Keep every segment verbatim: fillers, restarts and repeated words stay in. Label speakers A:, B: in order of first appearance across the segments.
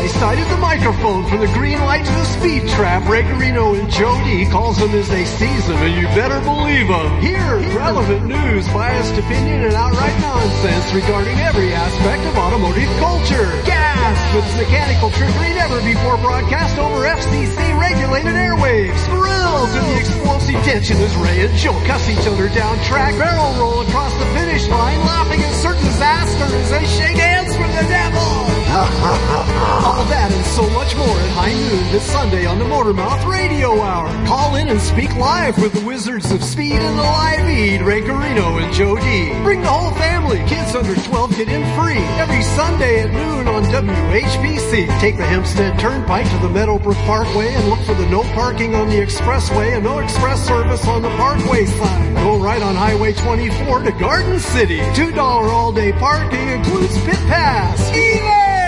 A: I sighted the microphone from the green light to the speed trap. Ray Garino and Joe D calls them as they seize them, and you better believe them. Here, relevant news, biased opinion, and outright nonsense regarding every aspect of automotive culture. Gas with mechanical trickery never before broadcast over F C C-regulated airwaves. Thrill to the explosive tension as Ray and Joe cuss each other down track, barrel roll across the finish line, laughing at certain disaster as they shake hands from the devil. All that and so much more at high noon this Sunday on the Motormouth Radio Hour. Call in and speak live with the Wizards of Speed and the Live Eat, Ray Garino and Joe D. Bring the whole family. Kids under twelve get in free every Sunday at noon on W H B C. Take the Hempstead Turnpike to the Meadowbrook Parkway and look for the no parking on the expressway and no express service on the Parkway sign. Go right on Highway twenty-four to Garden City. two dollars all-day parking includes pit pass. Be there!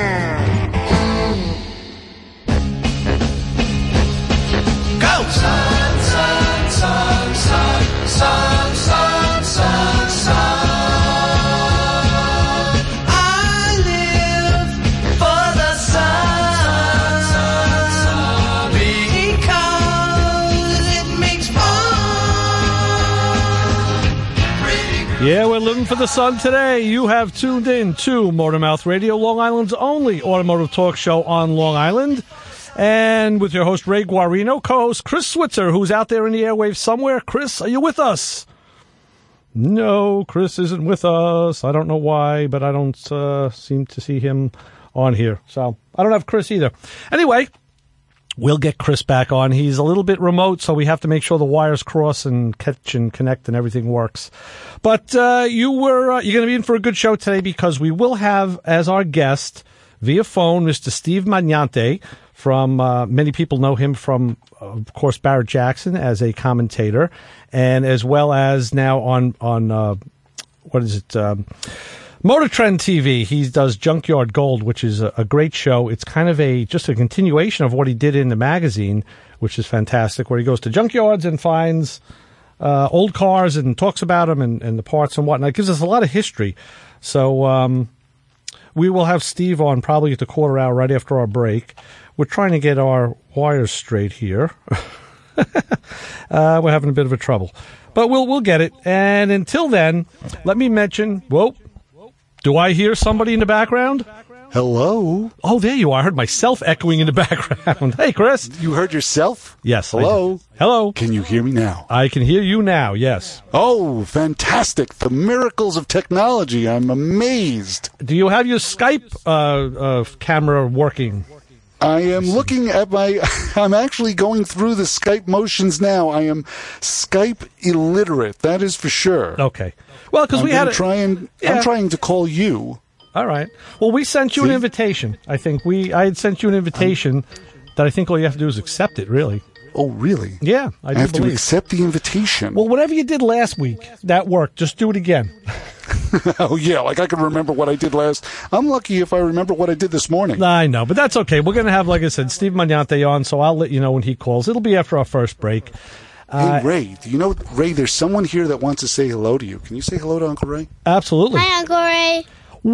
B: Go! Sun, sun, sun, sun, sun, sun, sun, sun. I live for the sun, sun, sun, because it makes fun.
C: Yeah, we're living for the sun today. You have tuned in to Motormouth Radio, Long Island's only automotive talk show on Long Island. And with your host, Ray Guarino, co-host Chris Switzer, who's out there in the airwaves somewhere. Chris, are you with us? No, Chris isn't with us. I don't know why, but I don't uh, seem to see him on here. So I don't have Chris either. Anyway, we'll get Chris back on. He's a little bit remote, so we have to make sure the wires cross and catch and connect and everything works. But uh, you were uh, you're going to be in for a good show today because we will have as our guest via phone Mister Steve Magnante. From uh, many people know him from, uh, of course, Barrett Jackson as a commentator, and as well as now on on uh, what is it, um, Motor Trend T V. He does Junkyard Gold, which is a, a great show. It's kind of a just a continuation of what he did in the magazine, which is fantastic. Where he goes to junkyards and finds uh, old cars and talks about them and, and the parts and whatnot. It gives us a lot of history. So um, we will have Steve on probably at the quarter hour right after our break. We're trying to get our wires straight here. uh, we're having a bit of a trouble. But we'll we'll get it. And until then, let me mention, whoa, do I hear somebody in the background?
D: Hello?
C: Oh, there you are. I heard myself echoing in the background. Hey, Chris.
D: You heard yourself?
C: Yes.
D: Hello?
C: Hello.
D: Can you hear me now?
C: I can hear you now, yes.
D: Oh, fantastic. The miracles of technology. I'm amazed.
C: Do you have your Skype uh, uh, camera working?
D: I am looking at my, I'm actually going through the Skype motions now. I am Skype illiterate, that is for sure.
C: Okay. Well, because we had a,
D: trying,
C: yeah.
D: I'm trying to call you.
C: All right. Well, we sent you
D: See?
C: an invitation. I think we, I had sent you an invitation um, that I think all you have to do is accept it, really.
D: Oh, really?
C: Yeah, I,
D: I
C: do
D: have
C: believe.
D: to accept the invitation.
C: Well, whatever you did last week, that worked. Just do it again.
D: Oh, yeah, like I can remember what I did last. I'm lucky if I remember what I did this morning.
C: I know, but that's okay. We're going to have, like I said, Steve Magnante on, so I'll let you know when he calls. It'll be after our first break.
D: Uh, hey, Ray, do you know, Ray, there's someone here that wants to say hello to you. Can you say hello to Uncle Ray?
C: Absolutely.
E: Hi, Uncle Ray.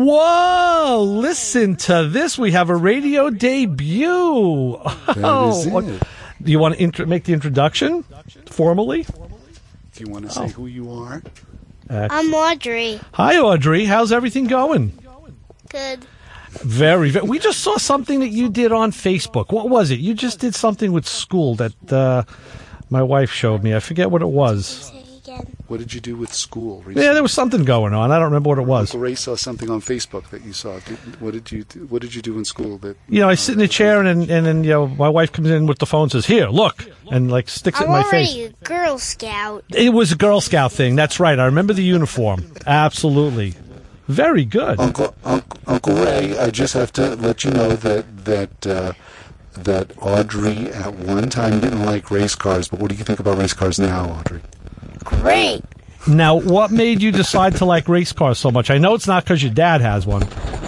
C: Whoa, listen to this. We have a radio debut.
D: That
C: oh,
D: is it.
C: Do you want to int- make the introduction formally?
D: Do you want to say oh. who you are?
E: Uh, I'm Audrey.
C: Hi, Audrey. How's everything going?
E: Good.
C: Very, very. We just saw something that you did on Facebook. What was it? You just did something with school that uh, my wife showed me. I forget what it was.
D: What did you do with school recently?
C: Yeah, there was something going on. I don't remember what it was.
D: Uncle Ray saw something on Facebook that you saw. Did, what did you do, What did you do in school? That
C: you know, I sit in a chair and and then you know my wife comes in with the phone and says, "Here, look," and like sticks it in my face.
E: I'm already a Girl Scout.
C: It was a Girl Scout thing. That's right. I remember the uniform. Absolutely. Very good.
D: Uncle Uncle, Uncle Ray, I just have to let you know that that uh, that Audrey at one time didn't like race cars. But what do you think about race cars now, Audrey?
E: Great.
C: Now, what made you decide to like race cars so much? I know it's not because your dad has one.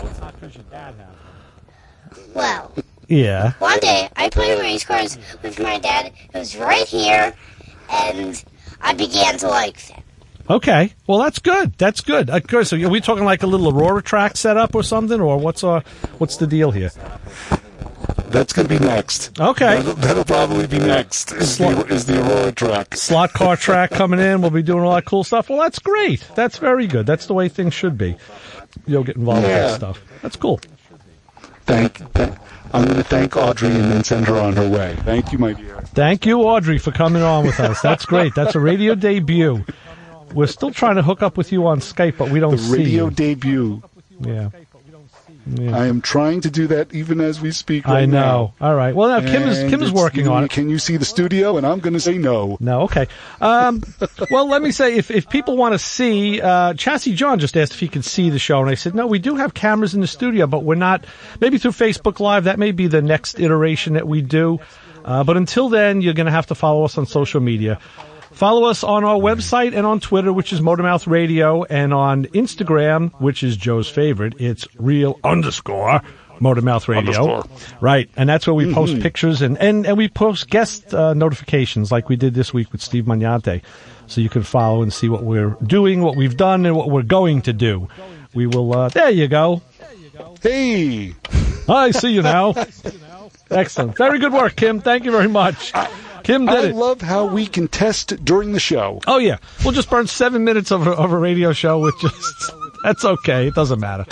E: Well,
C: yeah.
E: One day, I played race cars with my dad. It was right here, and I began to like them.
C: Okay. Well, that's good. That's good. Of course. So are we talking like a little Aurora track setup or something, or what's uh what's the deal here?
D: That's going to be next.
C: Okay.
D: That'll, that'll probably be next, is the, is the Aurora track.
C: Slot car track coming in. We'll be doing all that cool stuff. Well, that's great. That's very good. That's the way things should be. You'll get involved
D: Yeah.
C: with that stuff. That's cool.
D: Thank, thank I'm going to thank Audrey and then send her on her way. Thank you, my dear.
C: Thank you, Audrey, for coming on with us. That's great. That's a radio debut. We're still trying to hook up with you on Skype, but we don't
D: The
C: see
D: radio
C: you.
D: debut.
C: Yeah. Yeah.
D: I am trying to do that even as we speak right
C: I know.
D: now.
C: All right. Well, now Kim is
D: And
C: Kim is
D: it's-
C: working on it.
D: Can you see the studio? And I'm going to say no.
C: No, okay. Um, well, let me say, if, if people want to see, uh, Chassis John just asked if he could see the show, and I said, no, we do have cameras in the studio, but we're not, maybe through Facebook Live, that may be the next iteration that we do. Uh, but until then, you're going to have to follow us on social media. Follow us on our website and on Twitter, which is Motormouth Radio, and on Instagram, which is Joe's favorite. It's real underscore Motormouth Radio.
D: Underscore.
C: Right, and that's where we post pictures and, and, and we post guest uh, notifications like we did this week with Steve Magnante. So you can follow and see what we're doing, what we've done, and what we're going to do. We will, uh, there you go.
D: Hey!
C: I see you now. Excellent. Very good work, Kim. Thank you very much. Kim did
D: I
C: it.
D: love how we can test during the show.
C: Oh, yeah. We'll just burn seven minutes of a, of a radio show with just... That's okay. It doesn't matter.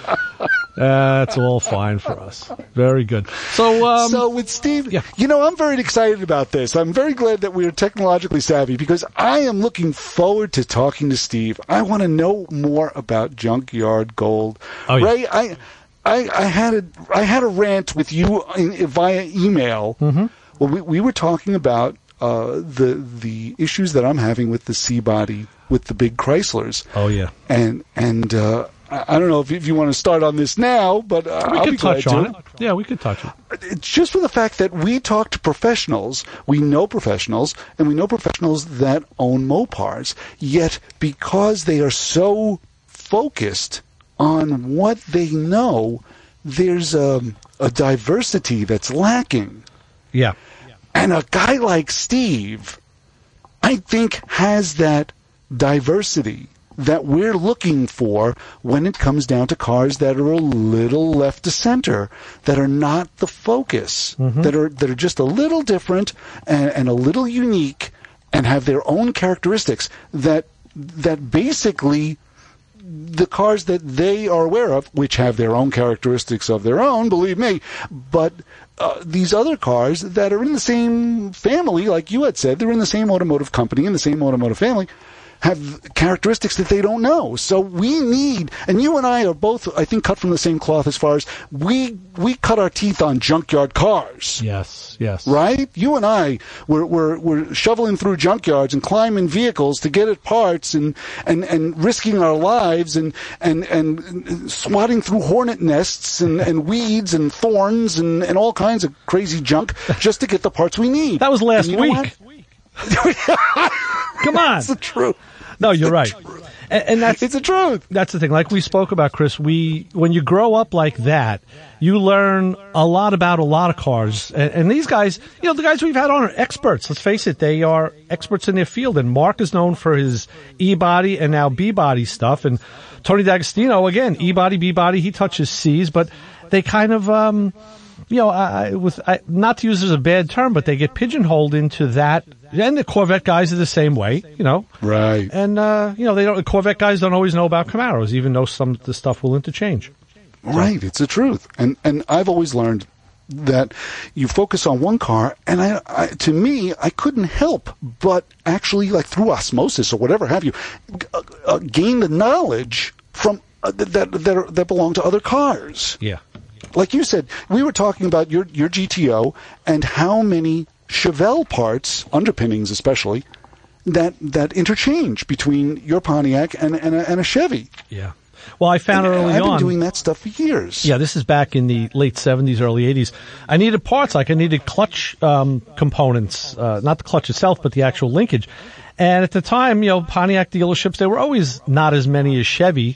C: That's all fine for us. Very good. So, um...
D: so with Steve,
C: yeah.
D: you know, I'm very excited about this. I'm very glad that we're technologically savvy because I am looking forward to talking to Steve. I want to know more about Junkyard Gold.
C: Oh, yeah.
D: Ray, I, I, I had a, I had a rant with you in, via email. Mm-hmm. Well, we, we were talking about uh, the the issues that I'm having with the C-body, with the big Chryslers.
C: Oh, yeah.
D: And and uh, I, I don't know if, if you want to start on this now, but uh,
C: We
D: I'll
C: could
D: be glad
C: touch on
D: to.
C: it. Yeah, we could touch it.
D: It's just for the fact that we talk to professionals, we know professionals, and we know professionals that own Mopars, yet because they are so focused on what they know, there's a, a diversity that's lacking.
C: Yeah.
D: And a guy like Steve, I think, has that diversity that we're looking for when it comes down to cars that are a little left to center, that are not the focus,
C: Mm-hmm.
D: that are that are just a little different and, and a little unique and have their own characteristics that that basically the cars that they are aware of, which have their own characteristics of their own, believe me, but uh, these other cars that are in the same family, like you had said, they're in the same automotive company, in the same automotive family, have characteristics that they don't know. So we need, and you and I are both, I think, cut from the same cloth as far as we we cut our teeth on junkyard cars.
C: Yes, yes.
D: Right? You and I were, were, were shoveling through junkyards and climbing vehicles to get at parts and, and, and risking our lives and, and, and swatting through hornet nests and, and weeds and thorns and, and all kinds of crazy junk just to get the parts we need.
C: That was last
D: And you know
C: week.
D: what?
C: Come on.
D: It's the truth.
C: No, you're right. And, and that's
D: It's the truth.
C: that's the thing. Like we spoke about, Chris, we when you grow up like that, you learn a lot about a lot of cars. And, and these guys, you know, the guys we've had on are experts. Let's face it, they are experts in their field. And Mark is known for his E-body and now B-body stuff. And Tony D'Agostino, again, E-body, B-body, he touches C's, but they kind of, um, you know, I, with I, not to use this as a bad term, but they get pigeonholed into that. And the Corvette guys are the same way, you know.
D: Right.
C: And, uh, you know, they don't, the Corvette guys don't always know about Camaros, even though some of the stuff will interchange.
D: Right, it's the truth. And and I've always learned that you focus on one car, and I, I to me, I couldn't help but actually, like through osmosis or whatever have you, g- uh, gain the knowledge from uh, that that are, that belong to other cars.
C: Yeah.
D: Like you said, we were talking about your your G T O and how many Chevelle parts, underpinnings especially, that that interchange between your Pontiac and and a, and a Chevy.
C: Yeah. Well, I found
D: And
C: early
D: I've been
C: on.
D: doing that stuff for years.
C: Yeah, this is back in the late seventies, early eighties. I needed parts, like I needed clutch um, components, uh, not the clutch itself, but the actual linkage. And at the time, you know, Pontiac dealerships, there were always not as many as Chevy,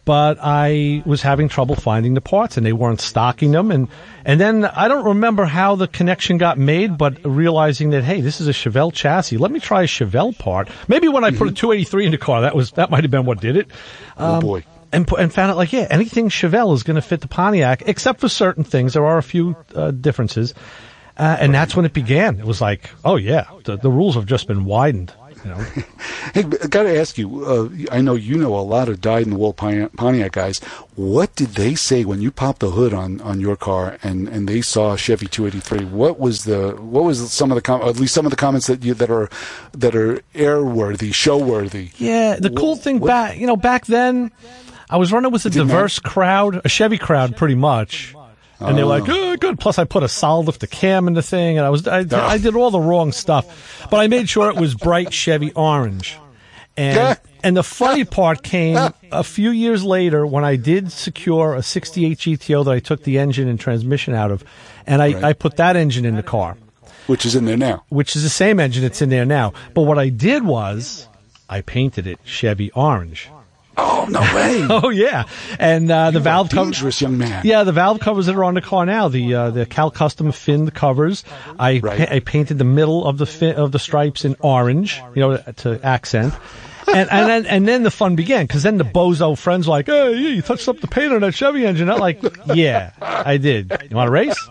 C: but I was having trouble finding the parts, and they weren't stocking them. And and then I don't remember how the connection got made, but realizing that, hey, this is a Chevelle chassis. Let me try a Chevelle part. Maybe when I put a two eighty-three in the car, that was that might have been what did it.
D: Oh, boy.
C: And, pu- and found out, like, yeah, anything Chevelle is going to fit the Pontiac, except for certain things. There are a few uh, differences. Uh, and that's when it began. It was like, oh, yeah, the, the rules have just been widened. You know?
D: Hey, I got to ask you, uh, I know you know a lot of dyed-in-the-wool Pontiac guys. What did they say when you popped the hood on, on your car and, and they saw a Chevy two eighty-three? What was the what was some of the com- at least some of the comments that you that are that are airworthy, show-worthy?
C: Yeah, the cool
D: What-
C: thing
D: what-
C: back, you know, back then, I was running with a
D: didn't
C: diverse crowd, a Chevy crowd, pretty much. And they're like, oh, good. Plus, I put a solid lifter cam in the thing, and I was, I, I did all the wrong stuff, but I made sure it was bright Chevy orange. And and the funny part came a few years later when I did secure a sixty-eight G T O that I took the engine and transmission out of, and I,
D: Right.
C: I put that engine in the car,
D: Which is in there now.
C: which is the same engine that's in there now. But what I did was I painted it Chevy orange.
D: Oh, no way.
C: Oh yeah, and uh, the
D: You're a
C: valve covers.
D: dangerous young man.
C: Yeah, the valve covers that are on the car now, the uh, the Cal Custom finned covers. I
D: Right.
C: pa- I painted the middle of the fin- of the stripes in orange, you know, to accent. And and then and then the fun began, because then the bozo friends were like, hey, yeah, you touched up the paint on that Chevy engine. I'm like, yeah, I did. You want to race?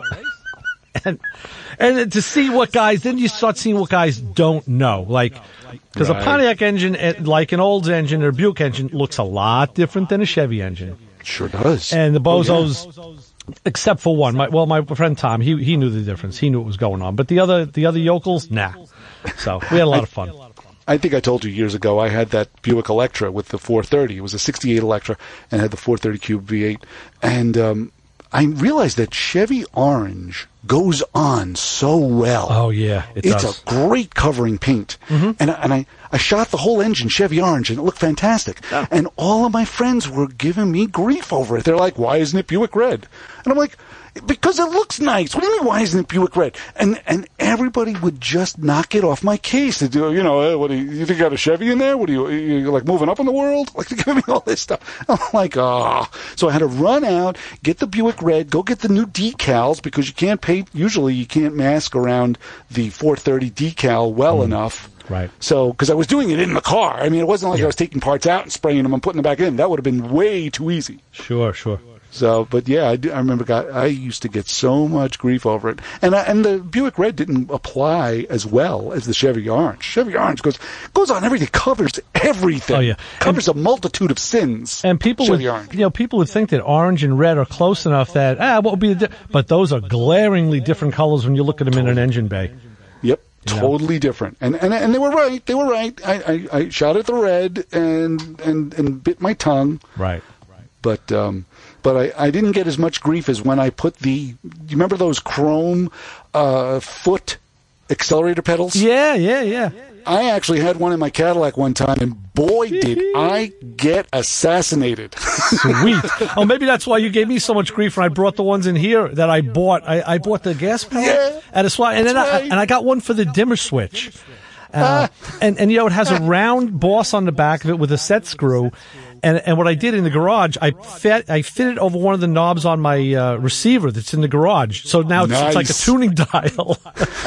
C: And and to see what guys, then you start seeing what guys don't know, like. Because
D: Right.
C: a Pontiac engine, eh, like an Olds engine or a Buick engine, looks a lot different than a Chevy engine.
D: Sure does.
C: And the
D: Oh, yeah.
C: bozos, except for one, my, well, my friend Tom, he he knew the difference. He knew what was going on. But the other the other yokels, nah. So we had a lot of fun.
D: I think I told you years ago I had that Buick Electra with the four thirty. It was a sixty-eight Electra and had the four thirty Cube V eight. And um, I realized that Chevy orange goes on so well.
C: Oh yeah, it
D: It's
C: does.
D: a great covering paint. And, I- and I, I shot the whole engine Chevy orange, and it looked fantastic. And all of my friends were giving me grief over it. They're like, why isn't it Buick red? And I'm like, because it looks nice. What do you mean, why isn't it Buick red? And and everybody would just knock it off my case. To do, you know, eh, what do you, you think you got a Chevy in there? What are you, you like moving up in the world? Like, they're giving me all this stuff. I'm like, oh. So I had to run out, get the Buick red, go get the new decals, because you can't paint, usually you can't mask around the four thirty decal well enough.
C: Right.
D: So, because I was doing it in the car. I mean, it wasn't like I was taking parts out and spraying them and putting them back in. That would have been way too easy.
C: Sure, sure.
D: So, but yeah, I, do, I remember got, I used to get so much grief over it. And I, and the Buick Red didn't apply as well as the Chevy Orange. Chevy Orange goes goes on everything, covers everything.
C: Oh, yeah.
D: Covers a multitude of sins.
C: And people would,
D: Chevy Orange.
C: you know, people would think that orange and red are close enough that ah, what would be the? Di-? But those are glaringly different colors when you look at them in an engine bay.
D: Yep.
C: You know?
D: Totally different, and, and and they were right. They were right. I, I, I shot at the red and and and bit my tongue.
C: Right.
D: But um, but I, I didn't get as much grief as when I put the. Do you remember those chrome uh, foot accelerator pedals?
C: Yeah, yeah, yeah.
D: I actually had one in my Cadillac one time, and boy, did I get assassinated.
C: Sweet. Oh, maybe that's why you gave me so much grief when I brought the ones in here that I bought. I, I bought the gas pedal
D: Yeah,
C: at a swap, and then
D: that's
C: I,
D: right.
C: and I got one for the dimmer switch. Uh, and and you know, it has a round boss on the back of it with a set screw. And and what I did in the garage, I fit I fitted over one of the knobs on my uh, receiver that's in the garage. So now it's, it's like a
D: Nice.
C: tuning dial.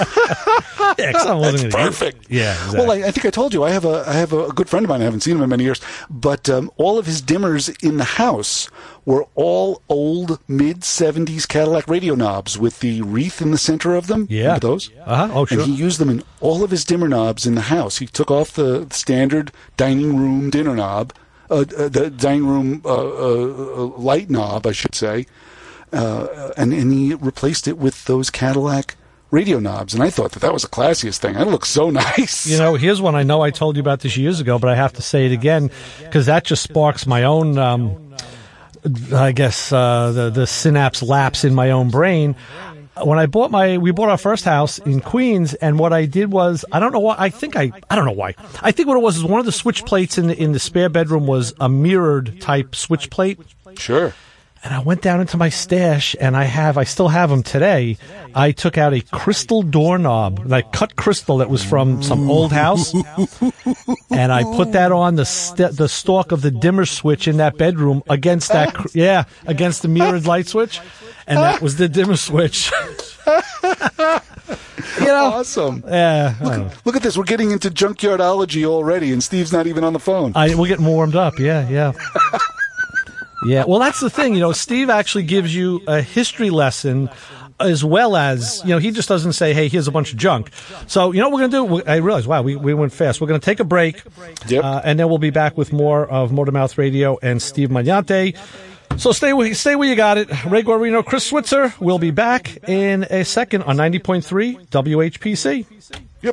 C: Yeah, 'cause I wasn't
D: That's
C: gonna use it.
D: perfect.
C: Yeah, exactly.
D: Well, I, I think I told you I have a I have a good friend of mine. I haven't seen him in many years, but um, all of his dimmers in the house were all old mid seventies Cadillac radio knobs with the wreath in the center of them.
C: Yeah.
D: Remember those?
C: Uh-huh. Oh, sure.
D: And he used them in all of his dimmer knobs in the house. He took off the standard dining room dinner knob, uh, uh, the dining room uh, uh, uh, light knob, I should say, uh, and and he replaced it with those Cadillac radio knobs. And I thought that that was the classiest thing. That looks so nice.
C: You know, here's one I know I told you about this years ago, but I have to say it again because that just sparks my own, um, I guess, uh, the, the synapse lapse in my own brain. When I bought my, we bought our first house in Queens, and what I did was, I don't know why, I think I, I don't know why. I think what it was is one of the switch plates in the, in the spare bedroom was a mirrored type switch plate.
D: Sure.
C: And I went down into my stash, and I have, I still have them today. I took out a crystal doorknob, like cut crystal that was from some old house, and I put that on the st- the stalk of the dimmer switch in that bedroom against that, cr- yeah, against the mirrored light switch, and that was the dimmer switch. You know,
D: Awesome.
C: yeah. I
D: Look,
C: don't know.
D: look at this. We're getting into junkyardology already, and Steve's not even on the phone.
C: I, we're getting warmed up. Yeah, yeah. Yeah, well, that's the thing. You know, Steve actually gives you a history lesson as well as, you know, he just doesn't say, hey, here's a bunch of junk. So, you know what we're going to do? We- I realize, wow, we, we went fast. We're going to take a break,
D: Yep.
C: uh, and then we'll be back with more of Motormouth Radio and Steve Magnante. So stay where, stay where you got it. Ray Guarino, Chris Switzer. We'll be back in a second on ninety point three W H P C.
D: Yep.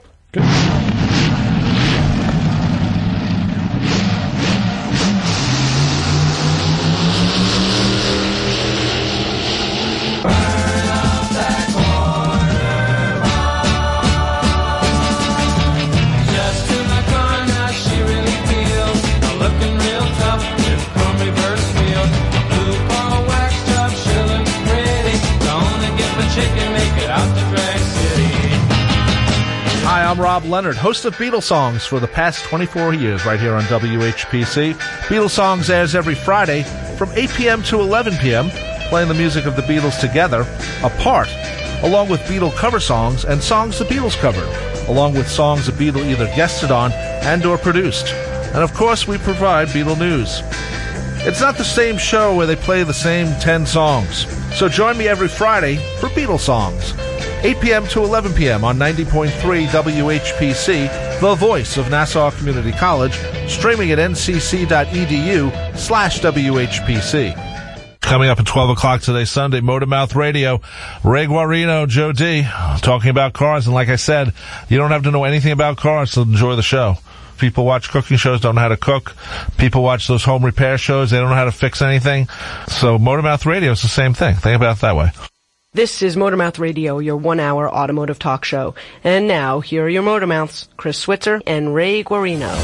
B: Just in the corner, she really feels looking real tough with chrome reverse wheels. Blue ball wax job, she looks pretty. Gonna get the chicken, make it out to Drag City.
F: Hi, I'm Rob Leonard, host of Beatles Songs for the past twenty-four years right here on W H P C. Beatles Songs airs every Friday from eight p.m. to eleven p.m., playing the music of the Beatles together, apart, along with Beatle cover songs and songs the Beatles covered, along with songs the Beatle either guested on and or produced. And of course, we provide Beatle news. It's not the same show where they play the same ten songs. So join me every Friday for Beatle Songs, eight p.m. to eleven p.m. on ninety point three W H P C, the voice of Nassau Community College, streaming at ncc.edu slash WHPC. Coming up at twelve o'clock today, Sunday, Motormouth Radio, Ray Guarino, Joe D, talking about cars. And like I said, you don't have to know anything about cars to enjoy the show. People watch cooking shows, don't know how to cook. People watch those home repair shows, they don't know how to fix anything. So Motormouth Radio is the same thing. Think about it that way.
G: This is Motormouth Radio, your one-hour automotive talk show. And now, here are your Motormouths, Chris Switzer and Ray Guarino.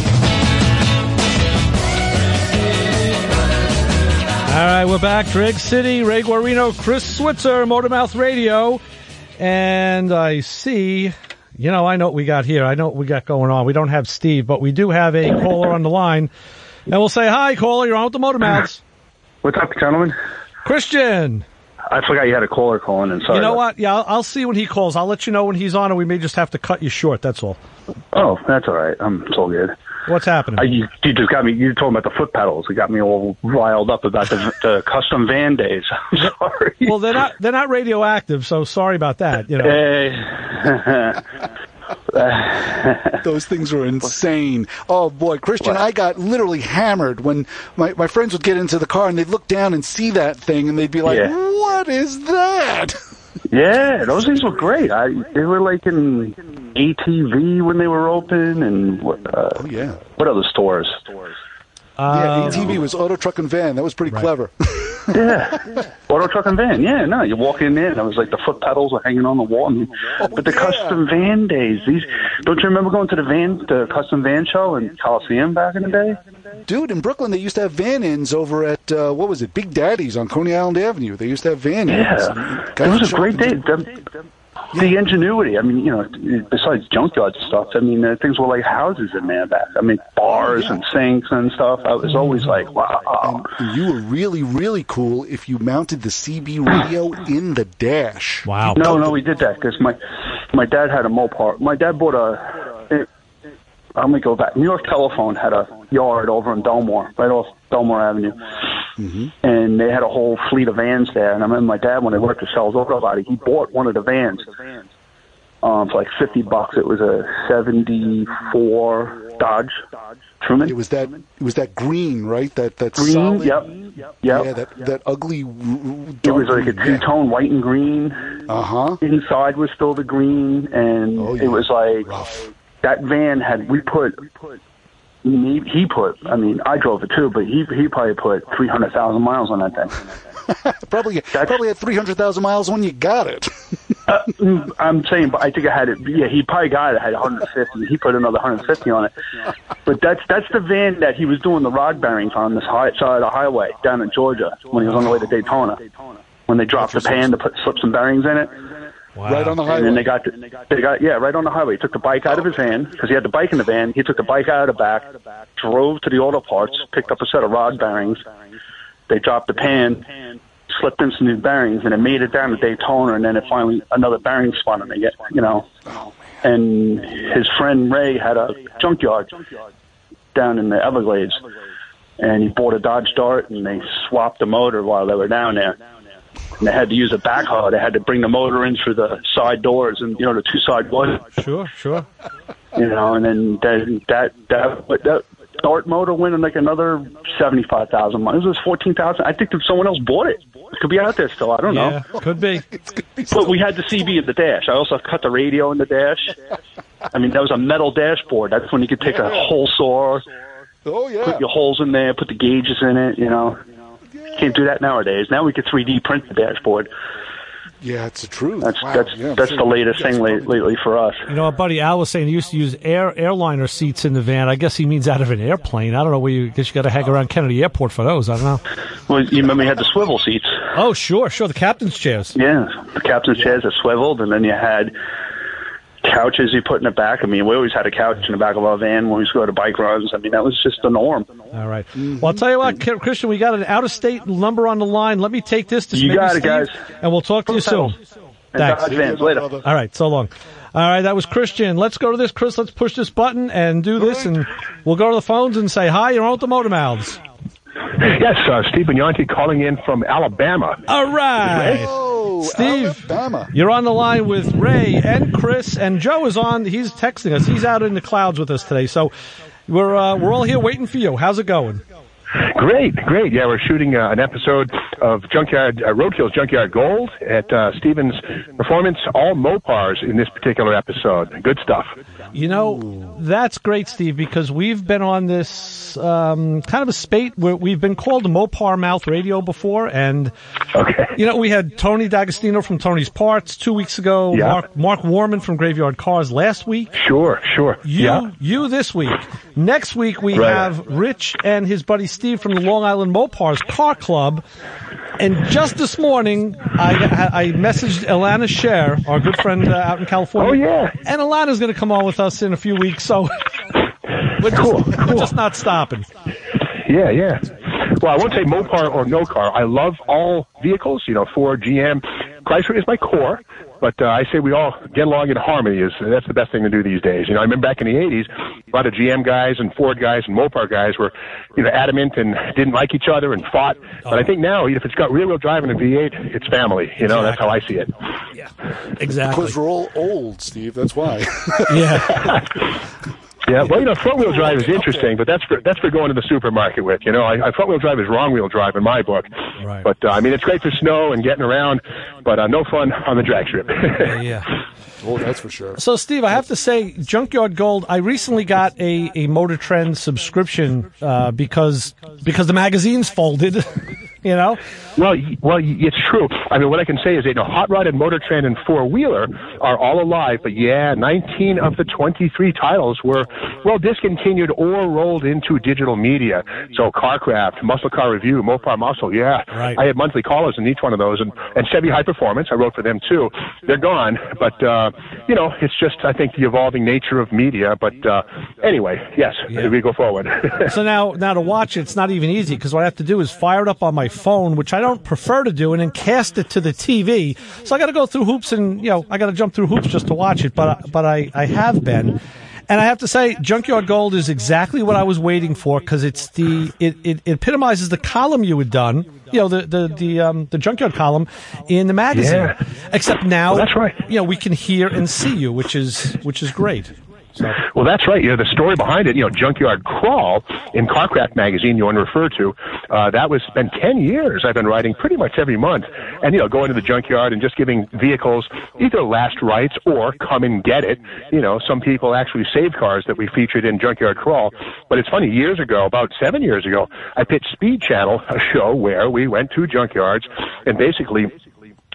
C: All right, we're back. Drag City, Ray Guarino, Chris Switzer, Motormouth Radio. And I see, you know, I know what we got here. I know what we got going on. We don't have Steve, but we do have a caller on the line. And we'll say, hi, caller, you're on with the Motormouths.
H: What's up, gentlemen?
C: Christian.
H: I forgot you had a caller calling in. Sorry.
C: You know
H: about-
C: what? Yeah, I'll, I'll see when he calls. I'll let you know when he's on, and we may just have to cut you short. That's all.
H: Oh, that's all right. I'm it's all good.
C: What's happening?
H: I, you, you just got me. You told me about the foot pedals. It got me all riled up about the, the custom van days. I'm sorry.
C: Well, they're not they're not radioactive, so sorry about that. You know.
H: Eh.
D: Those things were insane. Oh, boy, Christian, I got literally hammered when my, my friends would get into the car and they'd look down and see that thing and they'd be like,
H: Yeah.
D: what is that?
H: Yeah, those things were great. I they were like in A T V when they were open, and what? Uh,
D: Oh, yeah.
H: what other stores?
D: Yeah, A T V was Auto Truck and Van. That was pretty clever.
H: Yeah, auto truck and van. Yeah, no, you walk in there, and it was like the foot pedals were hanging on the wall. And, but the
D: yeah.
H: custom van days, these don't you remember going to the van, the custom van show in Coliseum back in the day?
D: Dude, in Brooklyn, they used to have van-ins over at, uh, what was it, Big Daddy's on Coney Island Avenue. They used to have van-ins.
H: Yeah,
D: Guys
H: it was
D: would
H: a
D: show
H: great
D: up
H: day.
D: and-
H: The, the ingenuity. I mean, you know, besides junkyard stuff, I mean, uh, things were like houses in there back. I mean, bars and sinks and stuff. I was always like, wow.
D: And you were really, really cool if you mounted the C B radio in the dash.
C: Wow.
H: No, no, we did that because my my dad had a Mopar. My dad bought a. I'm gonna go back. New York Telephone had a yard over in Belmore, right off Belmore Avenue,
D: Mm-hmm.
H: and they had a whole fleet of vans there. And I remember my dad, when they worked at Shell's Auto Body, he bought one of the vans um, for like fifty bucks. It was a seventy-four Dodge Truman.
D: It was that. It was that green, right? That that
H: green.
D: solid.
H: Yep. Yep.
D: Yeah, that that ugly.
H: It was like a two-tone white and green.
D: Uh huh.
H: Inside was still the green, and
D: Oh, yeah.
H: it was like
D: Rough.
H: that van had we put. He, he put. I mean, I drove it too, but he he probably put three hundred thousand miles on that thing.
D: Probably probably had three hundred thousand miles when you got it.
H: Uh, mm, I'm saying, but I think I had it. Yeah, he probably got it. I had one hundred fifty. He put another one hundred fifty on it. But that's that's the van that he was doing the rod bearings on this high, side of the highway down in Georgia when he was on the way to Daytona. When they dropped the pan to put slip some bearings in it.
C: Wow.
D: Right on the highway.
H: And then they got, the, they got, yeah, right on the highway. He took the bike out of his van because he had the bike in the van. He took the bike out of the back, drove to the auto parts, picked up a set of rod bearings. They dropped the pan, slipped in some new bearings, and it made it down to Daytona. And then it finally another bearing spun, and they get, you know. And his friend Ray had a junkyard down in the Everglades, and he bought a Dodge Dart, and they swapped the motor while they were down there. And they had to use a backhoe. They had to bring the motor in through the side doors, and you know the two side doors.
C: Sure, sure.
H: You know, and then that that that, that Dart motor went in like another seventy five thousand miles. It was fourteen thousand. I think that someone else bought it. It could be out there still. I don't know.
C: Yeah, could be.
H: But we had the C B in the dash. I also cut the radio in the dash. I mean, that was a metal dashboard. That's when you could take a hole saw,
D: Oh, yeah.
H: put your holes in there, put the gauges in it. You know. Can't do that nowadays. Now we can three D print the dashboard.
D: Yeah, it's the truth.
H: That's
D: wow.
H: that's
D: yeah,
H: that's
D: sure.
H: the latest
D: Yes,
H: thing late, lately for us.
C: You know, our buddy Al was saying he used to use air airliner seats in the van. I guess he means out of an airplane. I don't know where you I guess you got to hang around Kennedy Airport for those. I don't know.
H: Well, you remember you had the swivel seats.
C: Oh, sure, sure. The captain's chairs.
H: Yeah, the captain's chairs that swiveled, and then you had couches you put in the back. I mean, we always had a couch in the back of our van when we used to go to bike runs. I mean, that was just the norm.
C: All right. Well, I'll tell you what, Christian, we got an out-of-state number on the line. Let me take this to
H: You
C: maybe
H: got it,
C: Steve,
H: guys.
C: and we'll talk to you soon.
H: And
C: Thanks.
H: Dodge Vans. Later.
C: All right, so long. All right, that was Christian. Let's go to this, Chris. Let's push this button and do this, and we'll go to the phones and say hi. You're on with the Motor Mouths.
I: Yes, uh, Steve Bignanti calling in from Alabama.
C: All right.
D: Oh,
C: Steve,
D: Alabama.
C: You're on the line with Ray and Chris, and Joe is on. He's texting us. He's out in the clouds with us today. So we're uh, we're all here waiting for you. How's it going?
I: Great, great. Yeah, we're shooting uh, an episode of Junkyard uh, Roadkill's Junkyard Gold at uh, Stevens Performance, all Mopars in this particular episode. Good stuff.
C: You know, that's great, Steve, because we've been on this um, kind of a spate where we've been called Mopar Mouth Radio before, and
I: Okay.
C: you know, we had Tony D'Agostino from Tony's Parts two weeks ago,
I: Yeah.
C: Mark Mark Warman from Graveyard Cars last week.
I: Sure, sure.
C: You,
I: Yeah.
C: you this week. Next week we
I: Right.
C: have Rich and his buddy Steve from the Long Island Mopars Car Club. And just this morning, I, I messaged Alana Scher, our good friend uh, out in California.
I: Oh, yeah.
C: And Alana's going to come on with us in a few weeks, so we're just,
I: Cool,
C: we're
I: cool.
C: just not stopping.
I: Yeah, yeah. Well, I won't say Mopar or no car. I love all vehicles. You know, Ford, G M, Chrysler is my core. But uh, I say we all get along in harmony. Is that's the best thing to do these days. You know, I remember back in the eighties, a lot of G M guys and Ford guys and Mopar guys were, you know, adamant and didn't like each other and fought. But I think now, if it's got rear-wheel drive and a V eight, it's family. You know, that's how I see it.
C: Yeah, exactly.
D: Because we're all old, Steve. That's why.
C: Yeah.
I: Yeah, well, you know, front-wheel drive is interesting, but that's for that's for going to the supermarket with. You know, I, I front-wheel drive is wrong-wheel drive in my book.
C: Right.
I: But uh, I mean, it's great for snow and getting around, but uh, no fun on the drag strip.
C: Yeah, yeah.
D: Oh, that's for sure.
C: So, Steve, I have to say, Junkyard Gold, I recently got a, a Motor Trend subscription uh, because because the magazine's folded, you know?
I: Well, y- well, y- it's true. I mean, what I can say is that, you know, Hot Rod and Motor Trend and Four Wheeler are all alive, but yeah, nineteen of the twenty-three titles were, well, discontinued or rolled into digital media. So CarCraft, Muscle Car Review, Mopar Muscle, yeah.
C: Right.
I: I had monthly callers in each one of those, and, and Chevy High Performance, I wrote for them too. They're gone, but, uh, you know, it's just, I think, the evolving nature of media. But uh, anyway, yes,
C: Yeah.
I: we go forward.
C: So now, now to watch it, it's not even easy because what I have to do is fire it up on my phone, which I don't prefer to do, and then cast it to the T V. So I got to go through hoops, and you know, I got to jump through hoops just to watch it. But but I, I have been, and I have to say, Junkyard Gold is exactly what I was waiting for because it's the it, it, it epitomizes the column you had done. You know, the the the um the Junkyard column in the magazine.
I: Yeah.
C: Except now,
I: Well, that's right.
C: You know, we can hear and see you, which is which is great. So.
I: Well, that's right. You know, the story behind it, you know, Junkyard Crawl in CarCraft magazine you want to refer to, uh, that was been ten years I've been writing pretty much every month. And, you know, going to the junkyard and just giving vehicles either last rights or come and get it. You know, some people actually saved cars that we featured in Junkyard Crawl. But it's funny, years ago, about seven years ago, I pitched Speed Channel, a show where we went to junkyards and basically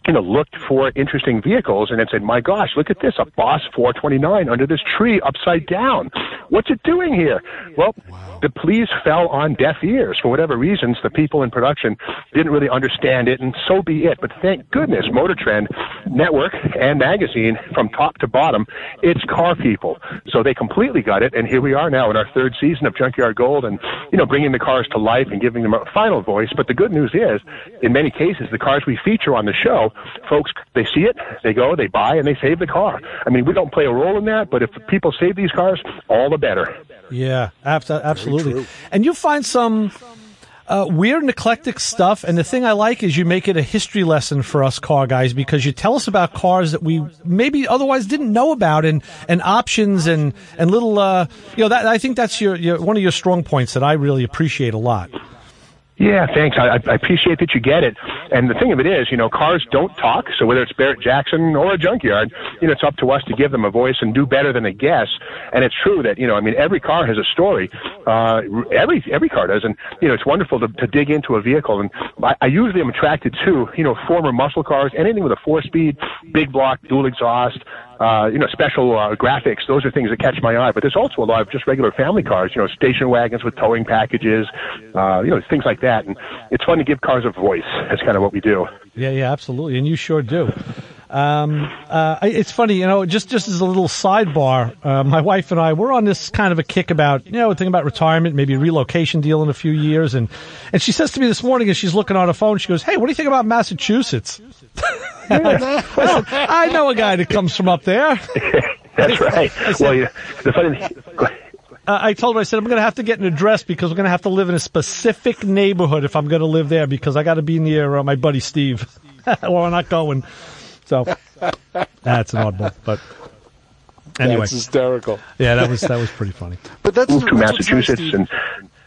I: you know, looked for interesting vehicles and then said, my gosh, look at this, a Boss four twenty-nine under this tree upside down. What's it doing here? Well, wow. The pleas fell on deaf ears. For whatever reasons, the people in production didn't really understand it, and so be it. But thank goodness, Motor Trend Network and magazine, from top to bottom, it's car people. So they completely got it, and here we are now in our third season of Junkyard Gold and, you know, bringing the cars to life and giving them a final voice. But the good news is, in many cases, the cars we feature on the show, folks, they see it, they go, they buy, and they save the car. I mean, we don't play a role in that, but if people save these cars, all the better.
C: Yeah, absolutely. And you find some uh, weird and eclectic stuff, and the thing I like is you make it a history lesson for us car guys, because you tell us about cars that we maybe otherwise didn't know about, and, and options and, and little, uh, you know, that, I think that's your, your one of your strong points that I really appreciate a lot.
I: Yeah, thanks. I, I appreciate that you get it. And the thing of it is, you know, cars don't talk. So whether it's Barrett Jackson or a junkyard, you know, it's up to us to give them a voice and do better than they guess. And it's true that, you know, I mean, every car has a story. Uh, every every car does. And, you know, it's wonderful to, to dig into a vehicle. And I, I usually am attracted to, you know, former muscle cars, anything with a four-speed, big block, dual exhaust, Uh, you know, special uh, graphics. Those are things that catch my eye. But there's also a lot of just regular family cars, you know, station wagons with towing packages, uh, you know, things like that. And it's fun to give cars a voice. That's kind of what we do.
C: Yeah, yeah, absolutely. And you sure do. Um, uh, it's funny, you know, just, just as a little sidebar, uh, my wife and I, we're on this kind of a kick about, you know, thinking about retirement, maybe a relocation deal in a few years. And, and she says to me this morning as she's looking on her phone, she goes, hey, what do you think about Massachusetts? I, said, I know a guy that comes from up there.
I: That's right. Said, well, yeah, the funny
C: uh, I told her, I said, I'm going to have to get an address because we're going to have to live in a specific neighborhood if I'm going to live there, because I got to be near uh, my buddy Steve. Or we're not going. So that's an oddball, but anyway,
D: that's hysterical.
C: Yeah, that was that was pretty funny.
D: But that's
I: moved to Massachusetts nice, and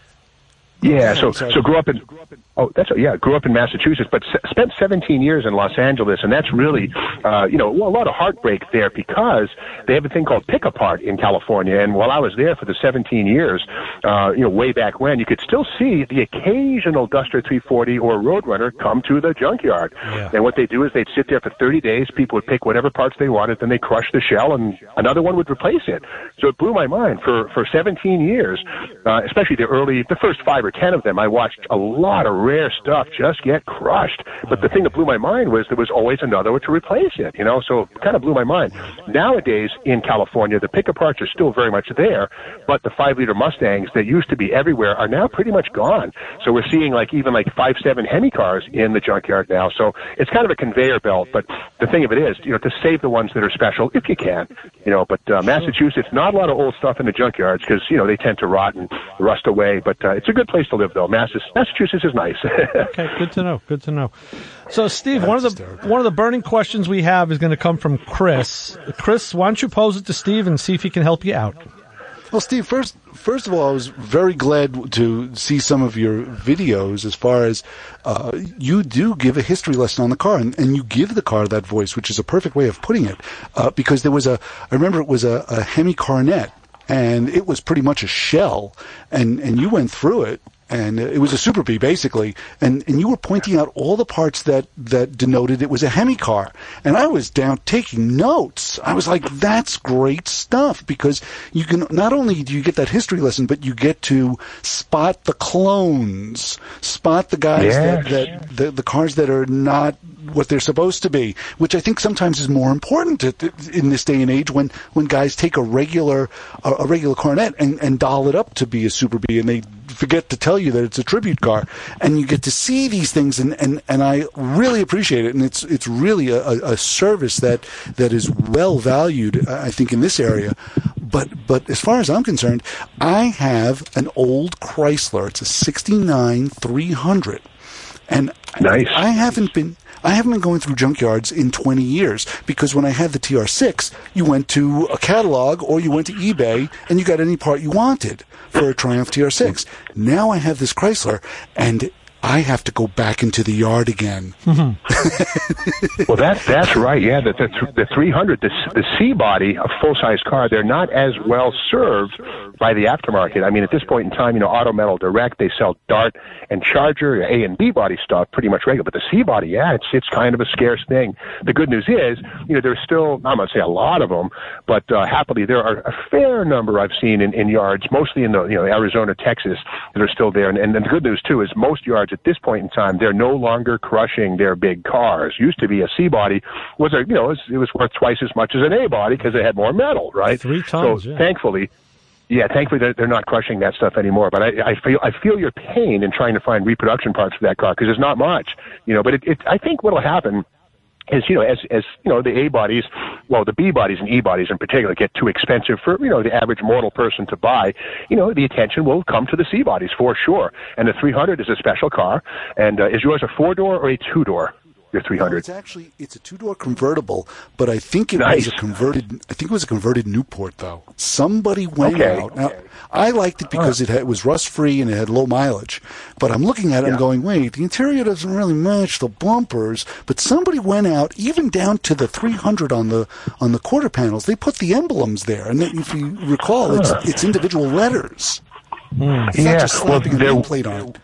I: yeah, so so grew up in oh that's yeah grew up in Massachusetts, but s- spent seventeen years in Los Angeles, and that's really uh, you know a lot of heartbreak there because they have a thing called pick apart in California, and while I was there for the seventeen years, uh, you know way back when, you could still see the occasional Duster three forty or Roadrunner come to the junkyard, yeah. And what they do is they'd sit there for thirty days. People would pick whatever parts they wanted, then they crush the shell, and another one would replace it. So it blew my mind for for seventeen years, uh, especially the early the first five or ten of them. I watched a lot of rare stuff just get crushed. But the thing that blew my mind was there was always another to replace it, you know, so it kind of blew my mind. Nowadays in California, the pick parts are still very much there, but the five liter Mustangs that used to be everywhere are now pretty much gone. So we're seeing like even like five seven Hemi cars in the junkyard now. So it's kind of a conveyor belt, but the thing of it is, you know, to save the ones that are special, if you can, you know, but uh, Massachusetts, not a lot of old stuff in the junkyards because, you know, they tend to rot and rust away, but uh, it's a good place to live, though. Massachusetts is nice.
C: Okay, good to know. Good to know. So, Steve, one of the one of the burning questions we have is going to come from Chris. Chris, why don't you pose it to Steve and see if he can help you out?
D: Well, Steve, first, first of all, I was very glad to see some of your videos as far as uh, you do give a history lesson on the car, and, and you give the car that voice, which is a perfect way of putting it, uh, because there was a, I remember it was a, a Hemi Coronet, and it was pretty much a shell, and, and you went through it. And it was a Super B, basically. And, and you were pointing out all the parts that, that denoted it was a Hemi car. And I was down taking notes. I was like, that's great stuff, because you can, not only do you get that history lesson, but you get to spot the clones, spot the guys
I: yes.
D: that, that the, the cars that are not what they're supposed to be, which I think sometimes is more important to, to, in this day and age when, when guys take a regular, a, a regular Coronet and, and doll it up to be a Super B, and they forget to tell you that it's a tribute car, and you get to see these things, and, and, and I really appreciate it, and it's it's really a, a service that that is well valued, I think, in this area. But but as far as I'm concerned, I have an old Chrysler. It's a sixty-nine three hundred, and
I: nice.
D: I haven't been. I haven't been going through junkyards in twenty years, because when I had the T R six, you went to a catalog or you went to eBay and you got any part you wanted for a Triumph T R six. Now I have this Chrysler, and I have to go back into the yard again.
I: Well, that's that's right. Yeah, the the, the three hundred, the the C body, a full size car, they're not as well served by the aftermarket. I mean, at this point in time, you know, Auto Metal Direct, they sell Dart and Charger, A and B body stuff, pretty much regular. But the C body, yeah, it's it's kind of a scarce thing. The good news is, you know, there's still, I'm going to say a lot of them, but uh, happily there are a fair number I've seen in, in yards, mostly in the you know Arizona, Texas, that are still there. And, and the good news too is most yards at this point in time, they're no longer crushing their big cars. Used to be a C body was a you know it was, it was worth twice as much as an A body because it had more metal, right?
C: Three tons.
I: So
C: yeah.
I: thankfully. Yeah, thankfully they're, they're not crushing that stuff anymore. But I, I feel I feel your pain in trying to find reproduction parts for that car because there's not much, you know. But it, it I think what'll happen is, you know, as as you know, the A bodies, well, the B bodies and E bodies in particular get too expensive for you know the average mortal person to buy. You know, the attention will come to the C bodies for sure. And the three hundred is a special car. And uh, is yours a four door or a two door? Your three hundred.
D: No, it's actually it's a two-door convertible, but I think it
I: Nice.
D: was a converted. I think it was a converted Newport though. Somebody went
I: Okay.
D: out. Now, I liked it because it, had, it was rust-free and it had low mileage. But I'm looking at it and
I: Yeah.
D: going, wait, the interior doesn't really match the bumpers. But somebody went out, even down to the three hundred on the on the quarter panels. They put the emblems there, and then if you recall, it's it's individual letters. It's not
I: Yeah,
D: just
I: well,
D: slapping a
I: there-
D: nameplate on it.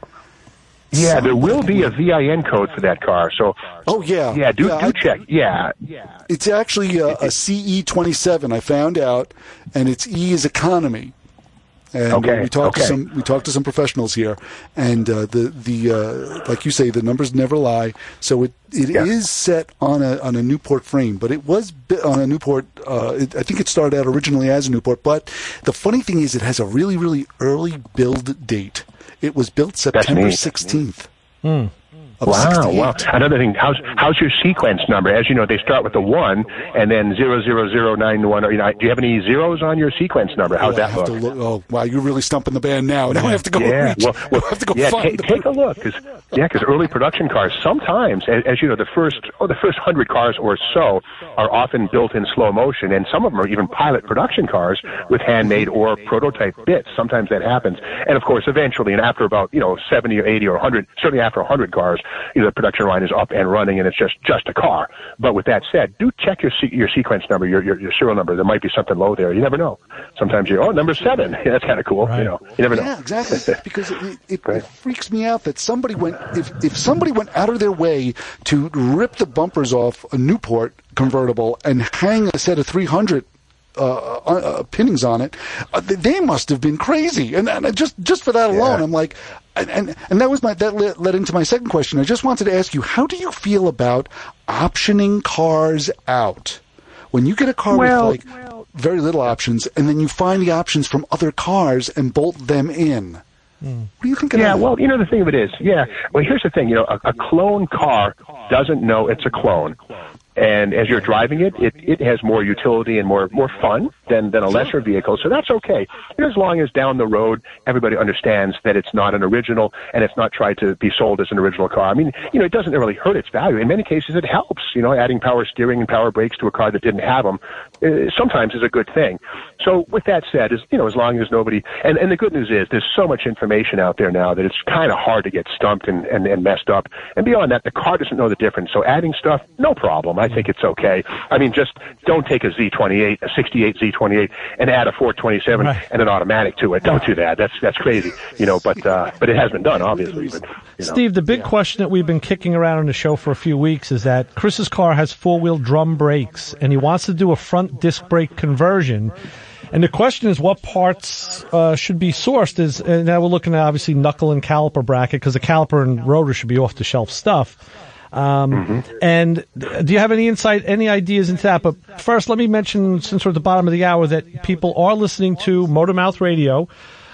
I: Yeah, there will
D: Somebody
I: be a
D: went-
I: V I N code for that car. So
D: Oh yeah,
I: yeah, do
D: Yeah,
I: do
D: I-
I: check. Yeah.
D: It's actually a, a C E twenty-seven. I found out, and its E is economy. And uh,
I: Okay,
D: we talked
I: okay.
D: to some we talked to some professionals here, and uh, the the uh, like you say, the numbers never lie. So it it
I: Yeah.
D: is set on a on a Newport frame, but it was bi- on a Newport. Uh, it, I think it started out originally as a Newport, but the funny thing is, it has a really really early build date. It was built September
I: neat.
D: sixteenth.
C: Hmm.
D: Of
I: Wow,
D: sixty-eight.
I: wow. Another thing, how's how's your sequence number? As you know, they start with the one and then zero zero zero nine one. Or, you know, do you have any zeros on your sequence number? How's
D: Oh, I
I: that
D: have
I: look?
D: to look. Oh, wow! You're really stumping the band now. Now I have to go.
I: Yeah,
D: reach.
I: well, well
D: I have to go
I: yeah.
D: find
I: ta-
D: the.
I: take a look, because yeah, because early production cars sometimes, as, as you know, the first oh, the first hundred cars or so are often built in slow motion, and some of them are even pilot production cars with handmade or prototype bits. Sometimes that happens, and of course, eventually, and after about you know seventy or eighty or one hundred, certainly after one hundred cars, you know, the production line is up and running, and it's just just a car. But with that said, do check your se- your sequence number, your, your your serial number. There might be something low there. You never know. Sometimes you're oh number seven. Yeah, that's kind of cool.
C: Right.
I: You know, you never know.
D: Yeah, exactly. Because it, it,
I: Right.
D: it freaks me out that somebody went if if somebody went out of their way to rip the bumpers off a Newport convertible and hang a set of three hundred. Uh, uh, uh, pinnings on it, uh, they, they must have been crazy, and, and just just for that alone,
I: Yeah.
D: I'm like, and, and and that was my that led, led into my second question. I just wanted to ask you, how do you feel about optioning cars out when you get a car
I: Well-
D: with like very little options, and then you find the options from other cars and bolt them in? What do you think of
I: Yeah,
D: that?
I: well, you know, the thing of it is, yeah, well, here's the thing, you know, a, a clone car doesn't know it's a clone. And as you're driving it, it, it has more utility and more, more fun than, than a lesser vehicle. So that's okay. As long as down the road, everybody understands that it's not an original and it's not tried to be sold as an original car. I mean, you know, it doesn't really hurt its value. In many cases, it helps. You know, adding power steering and power brakes to a car that didn't have them uh, sometimes is a good thing. So with that said, is you know, as long as nobody, and, and the good news is there's so much information out there now that it's kind of hard to get stumped and, and, and messed up. And beyond that, the car doesn't know the difference. So adding stuff, no problem. I think it's okay. I mean, just don't take a Z twenty-eight, a sixty-eight Z twenty-eight, and add a four twenty-seven
C: Right.
I: and an automatic to it. Don't do that. That's that's crazy. You know, but uh, but it has been done, obviously. But, you know.
C: Steve, the big question that we've been kicking around on the show for a few weeks is that Chris's car has four-wheel drum brakes, and he wants to do a front disc brake conversion. And the question is, what parts uh, should be sourced? Is and now we're looking at obviously knuckle and caliper bracket because the caliper and rotor should be off-the-shelf stuff. Um,
I: Mm-hmm.
C: And do you have any insight, any ideas into that? But first, let me mention, since we're at the bottom of the hour, that people are listening to Motormouth Radio.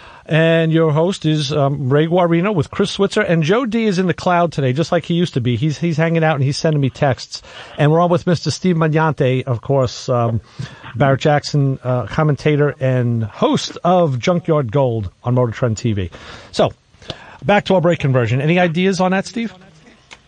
C: And your host is um, Ray Guarino with Chris Switzer, and Joe D is in the cloud today, just like he used to be. He's he's hanging out and he's sending me texts. And we're on with Mister Steve Magnante, of course, um, Barrett Jackson, uh, commentator and host of Junkyard Gold on Motor Trend T V. So, back to our brake conversion. Any ideas on that, Steve?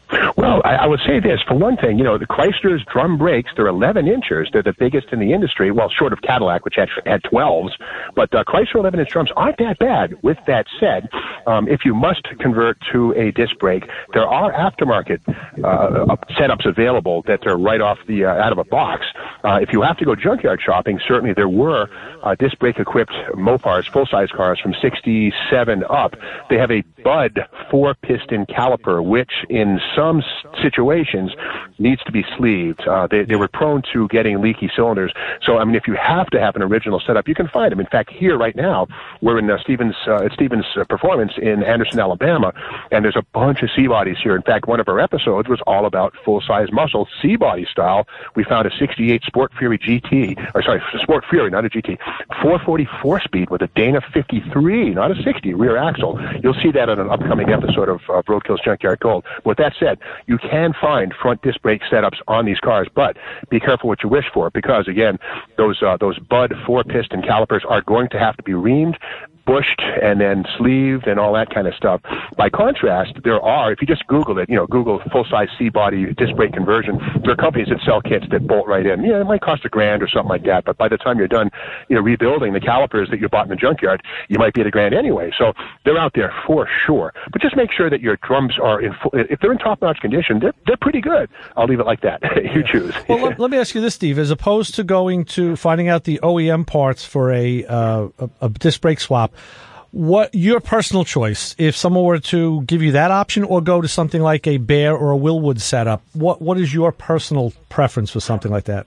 I: Well, I, I would say this. For one thing, you know, the Chrysler's drum brakes, they're eleven inches. They're the biggest in the industry, well, short of Cadillac, which had, had twelves. But uh, Chrysler eleven-inch drums aren't that bad. With that said, um, if you must convert to a disc brake, there are aftermarket uh, setups available that are right off the uh, out of a box. Uh, if you have to go junkyard shopping, certainly there were uh, disc brake-equipped Mopars, full-size cars from sixty-seven up. They have a Bud four-piston caliper, which in some situations needs to be sleeved. Uh, they, they were prone to getting leaky cylinders. So, I mean, if you have to have an original setup, you can find them. In fact, here right now, we're in uh, Stevens, uh, at Stevens uh, Performance in Anderson, Alabama, and there's a bunch of C-bodies here. In fact, one of our episodes was all about full-size muscle C-body style. We found a sixty-eight Sport Fury G T, or sorry, Sport Fury, not a G T, four forty-four speed with a Dana fifty-three, not a sixty, rear axle. You'll see that on an upcoming episode of uh, Roadkill's Junkyard Gold. With that said, you can find front disc brake setups on these cars, but be careful what you wish for, because again, those uh, those Bud four-piston calipers are going to have to be reamed, bushed, and then sleeved and all that kind of stuff. By contrast, there are, if you just Google it, you know, Google full-size C-body disc brake conversion, there are companies that sell kits that bolt right in. Yeah, it might cost a grand or something like that, but by the time you're done, you know, rebuilding the calipers that you bought in the junkyard, you might be at a grand anyway. So they're out there for sure. But just make sure that your drums are in full, if they're in top-notch condition, they're, they're pretty good. I'll leave it like that. You choose.
C: Well, let, let me ask you this, Steve. As opposed to going to finding out the O E M parts for a, uh, a, a disc brake swap, what your personal choice, if someone were to give you that option or go to something like a Bear or a Willwood setup, what what is your personal preference for something like that?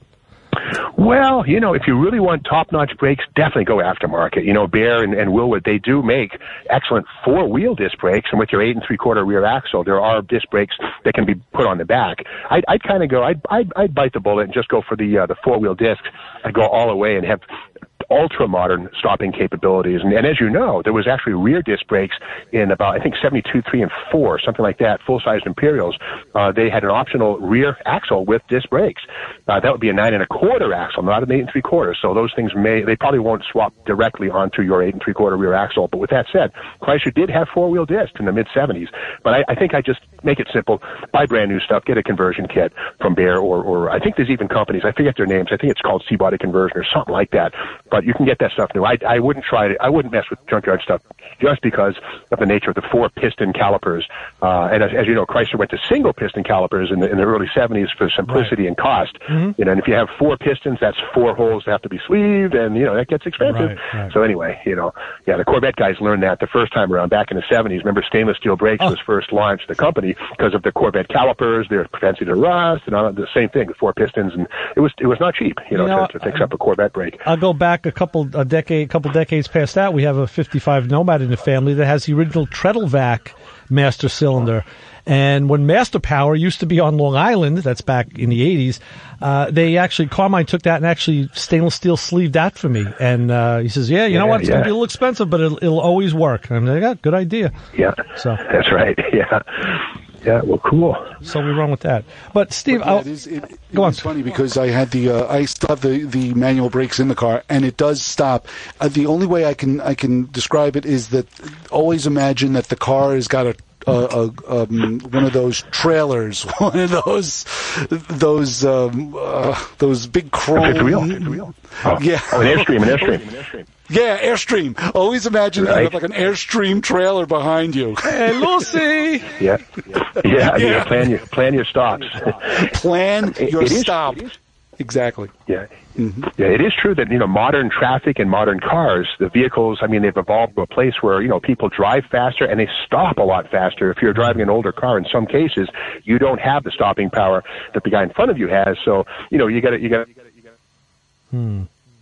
I: Well, you know, if you really want top-notch brakes, definitely go aftermarket. You know, Bear and, and Willwood, they do make excellent four-wheel disc brakes, and with your eight and three-quarter rear axle, there are disc brakes that can be put on the back. I'd, I'd kind of go, I'd, I'd, I'd bite the bullet and just go for the uh, the four-wheel discs. I'd go all the way and have ultra-modern stopping capabilities. And, and as you know, there was actually rear disc brakes in about, I think, seventy-two, three, and four, something like that, full-sized Imperials. Uh, they had an optional rear axle with disc brakes. Uh, that would be a nine and a quarter axle, not an eight and three quarters. So those things may, they probably won't swap directly onto your eight and three quarter rear axle. But with that said, Chrysler did have four-wheel discs in the mid-seventies. But I, I think I just make it simple. Buy brand new stuff. Get a conversion kit from Bear, or, or I think there's even companies, I forget their names. I think it's called C-Body Conversion or something like that. But you can get that stuff new. I, I wouldn't try to, I wouldn't mess with junkyard stuff just because of the nature of the four piston calipers. Uh, and as, as you know, Chrysler went to single piston calipers in the, in the early seventies for simplicity right. and cost. Mm-hmm. You know, and if you have four pistons, that's four holes that have to be sleeved, and, you know, that gets expensive. Right, right. So anyway, you know, yeah, the Corvette guys learned that the first time around back in the seventies. Remember, stainless steel brakes oh. was first launched the company because of the Corvette calipers, their propensity to rust, and all the same thing, the four pistons, and it was, it was not cheap, you know, you know to, to fix up a Corvette brake.
C: I'll go back a couple a decade, couple decades past that. We have a fifty-five Nomad in the family that has the original Treadlevac master cylinder. And when Master Power used to be on Long Island, that's back in the eighties, uh, they actually, Carmine took that and actually stainless steel sleeved that for me. And uh, he says, yeah, you yeah, know what, it's yeah. going to be a little expensive, but it'll, it'll always work. And I'm like, yeah, good idea.
I: Yeah,
C: so
I: that's right, yeah. Yeah, well, cool.
C: So we run with that. But Steve,
D: but yeah, it is, it, it
C: go on.
D: It's funny because I had the uh, I still have the, the manual brakes in the car, and it does stop. Uh, the only way I can I can describe it is that always imagine that the car has got a Uh, uh, um, one of those trailers, one of those those um, uh, those big chrome.
I: Fifth wheel. Fifth wheel. Oh.
D: Yeah.
I: Oh, an Airstream, an Airstream.
D: Yeah, Airstream. Always imagine right. that like an Airstream trailer behind you.
C: Hey, Lucy.
I: Yeah. Yeah. yeah. Plan your plan your stops.
D: Plan your
I: it, it
D: stop.
I: Is,
D: exactly.
I: Yeah. Mm-hmm. Yeah, it is true that, you know, modern traffic and modern cars, the vehicles, I mean, they've evolved to a place where, you know, people drive faster and they stop a lot faster. If you're driving an older car, in some cases, you don't have the stopping power that the guy in front of you has. So, you know, you got to, you got to,
C: hmm.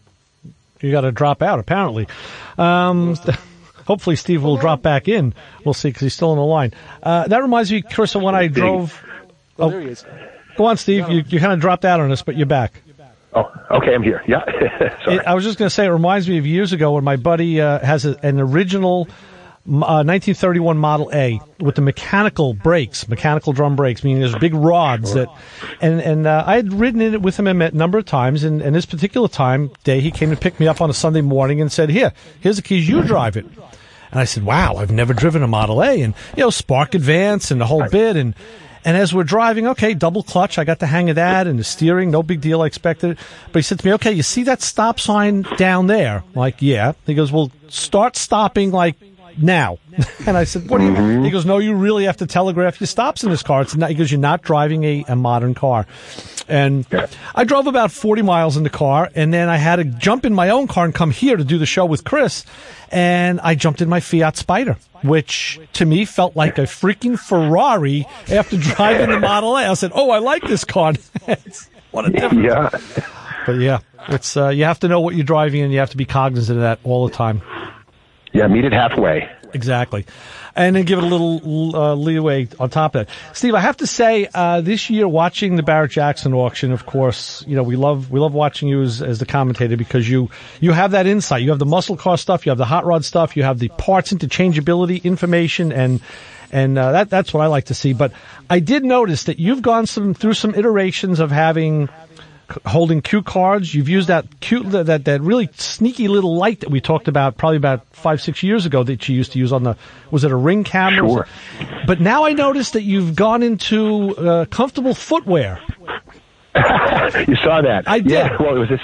C: You got to drop out, apparently. Um, hopefully Steve will drop back in. We'll see, because he's still on the line. Uh, that reminds me, Chris, of when I drove.
D: Oh, there he is.
C: Go on, Steve. You, you kind of dropped out on us, but you're back.
I: Oh, okay, I'm here. Yeah. Sorry.
C: It, I was just going to say, it reminds me of years ago when my buddy uh, has a, an original uh, nineteen thirty-one Model A with the mechanical brakes, mechanical drum brakes, meaning there's big rods
I: sure.
C: that, and and uh, I had ridden in it with him a number of times, and, and this particular time day he came to pick me up on a Sunday morning and said, "Here, here's the keys. You drive it." And I said, "Wow, I've never driven a Model A," and you know, Spark Advance and the whole bit, and. And as we're driving, okay, double clutch, I got the hang of that, and the steering, no big deal, I expected it. But he said to me, okay, you see that stop sign down there? I'm like, yeah. He goes, well, start stopping, like, now. And I said, what do you mean? He goes, no, you really have to telegraph your stops in this car. It's not, he goes, you're not driving a, a modern car. And I drove about forty miles in the car, and then I had to jump in my own car and come here to do the show with Chris. And I jumped in my Fiat Spider, which to me felt like a freaking Ferrari after driving the Model A. I said, oh, I like this car. What a difference.
I: Yeah.
C: But yeah, it's uh, you have to know what you're driving, and you have to be cognizant of that all the time.
I: Yeah, meet it halfway.
C: Exactly. And then give it a little uh, leeway on top of that. Steve, I have to say, uh, this year watching the Barrett Jackson auction, of course, you know, we love, we love watching you as, as the commentator because you, you have that insight. You have the muscle car stuff, you have the hot rod stuff, you have the parts interchangeability information, and, and, uh, that, that's what I like to see. But I did notice that you've gone some, through some iterations of having, holding cue cards. You've used that cute, that, that really sneaky little light that we talked about probably about five, six years ago that you used to use on the, was it a Ring camera?
I: Sure.
C: But now I noticed that you've gone into uh, comfortable footwear.
I: You saw that?
C: I did.
I: Yeah, well, it was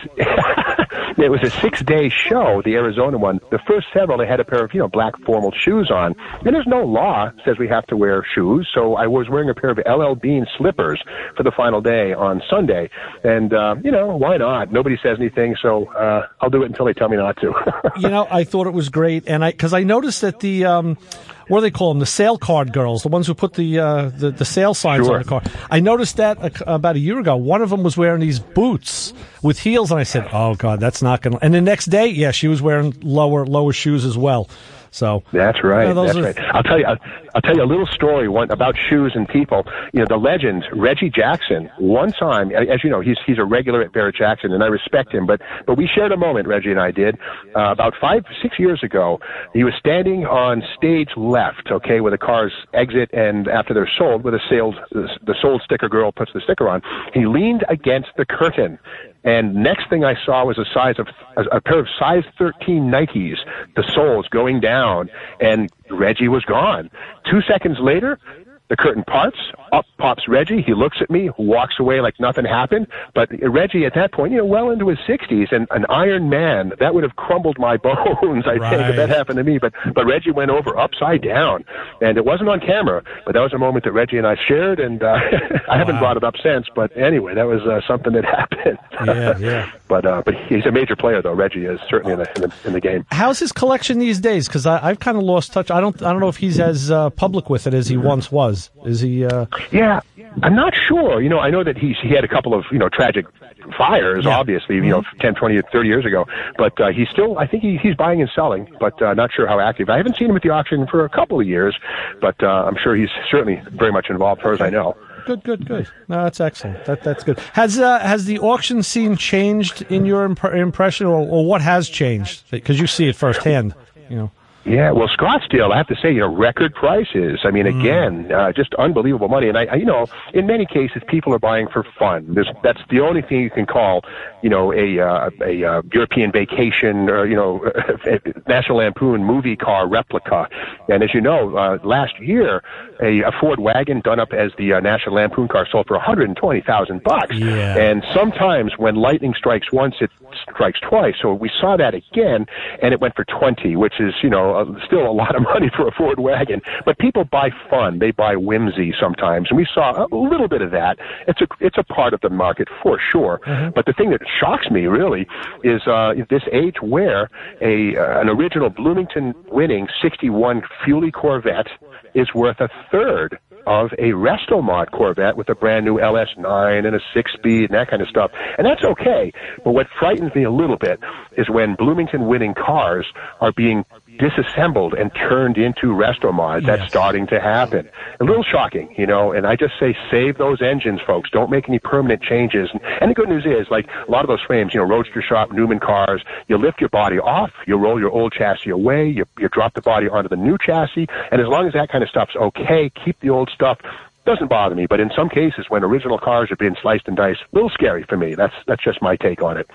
I: a, it was a six-day show, the Arizona one. The first several, they had a pair of, you know, black formal shoes on. And there's no law that says we have to wear shoes, so I was wearing a pair of L L Bean slippers for the final day on Sunday. And, uh, you know, why not? Nobody says anything, so uh, I'll do it until they tell me not to.
C: You know, I thought it was great, and I because I noticed that the... Um, what do they call them? The sale card girls, the ones who put the uh, the, the sale signs
I: Sure.
C: on the car. I noticed that a, about a year ago. One of them was wearing these boots with heels, and I said, "Oh God, that's not going to." And the next day, yeah, she was wearing lower lower shoes as well. So
I: that's right.
C: you know,
I: that's
C: are,
I: right. I'll tell you. I'll, I'll tell you a little story one about shoes and people. You know, the legend Reggie Jackson. One time, as you know, he's he's a regular at Barrett Jackson, and I respect him. But but we shared a moment, Reggie and I did, uh, about five six years ago. He was standing on stage left, okay, where the cars exit, and after they're sold, where the sales the sold sticker girl puts the sticker on. He leaned against the curtain. And next thing I saw was a size of a, a pair of size thirteen Nikes, the soles going down, and Reggie was gone. Two seconds later, the curtain parts, up pops Reggie. He looks at me, walks away like nothing happened. But Reggie, at that point, you know, well into his sixties, and an Iron Man, that would have crumbled my bones, I
C: Right.
I: think, if that happened to me. But but Reggie went over upside down, and it wasn't on camera, but that was a moment that Reggie and I shared, and uh, I haven't
C: Wow.
I: brought it up since. But anyway, that was uh, something that happened.
C: Yeah, yeah.
I: But uh, but he's a major player, though. Reggie is certainly in the in the, in the game.
C: How's his collection these days? Because I've kind of lost touch. I don't I don't know if he's as uh, public with it as he once was. Is he? Uh...
I: Yeah, I'm not sure. You know, I know that he's he had a couple of you know tragic fires,
C: Yeah.
I: obviously, you know, ten, twenty, thirty years ago. But uh, he's still, I think he, he's buying and selling, but uh, not sure how active. I haven't seen him at the auction for a couple of years, but uh, I'm sure he's certainly very much involved, as far as I know.
C: Good, good, good. No, that's excellent. That that's good. Has uh, has the auction scene changed in your imp- impression, or, or what has changed? Because you see it firsthand, you know.
I: Yeah, well, Scottsdale, I have to say, you know, record prices. I mean, again, uh, just unbelievable money. And I, I, you know, in many cases, people are buying for fun. There's, that's the only thing you can call, you know, a uh, a uh, European vacation or, you know, National Lampoon movie car replica. And as you know, uh, last year, a, a Ford wagon done up as the uh, National Lampoon car sold for one hundred twenty thousand bucks.
C: Yeah.
I: And sometimes when lightning strikes once, it strikes twice. So we saw that again, and it went for twenty, which is, you know, uh, still a lot of money for a Ford wagon. But people buy fun; they buy whimsy sometimes, and we saw a little bit of that. It's a it's a part of the market for sure. Mm-hmm. But the thing that shocks me really is uh, this age where a uh, an original Bloomington winning sixty-one Fuelie Corvette is worth a third of a Restomod Corvette with a brand new L S nine and a six-speed and that kind of stuff. And that's okay. But what frightens me a little bit is when Bloomington winning cars are being disassembled and turned into Restomods. That's
C: Yes.
I: starting to happen. A little shocking, you know, and I just say save those engines, folks. Don't make any permanent changes. And the good news is, like a lot of those frames, you know, Roadster Shop, Newman cars, you lift your body off, you roll your old chassis away, you, you drop the body onto the new chassis, and as long as that kind of stuff's okay, keep the old stuff. Doesn't bother me, but in some cases, when original cars are being sliced and diced, a little scary for me. That's that's just my take on it.
C: Yeah,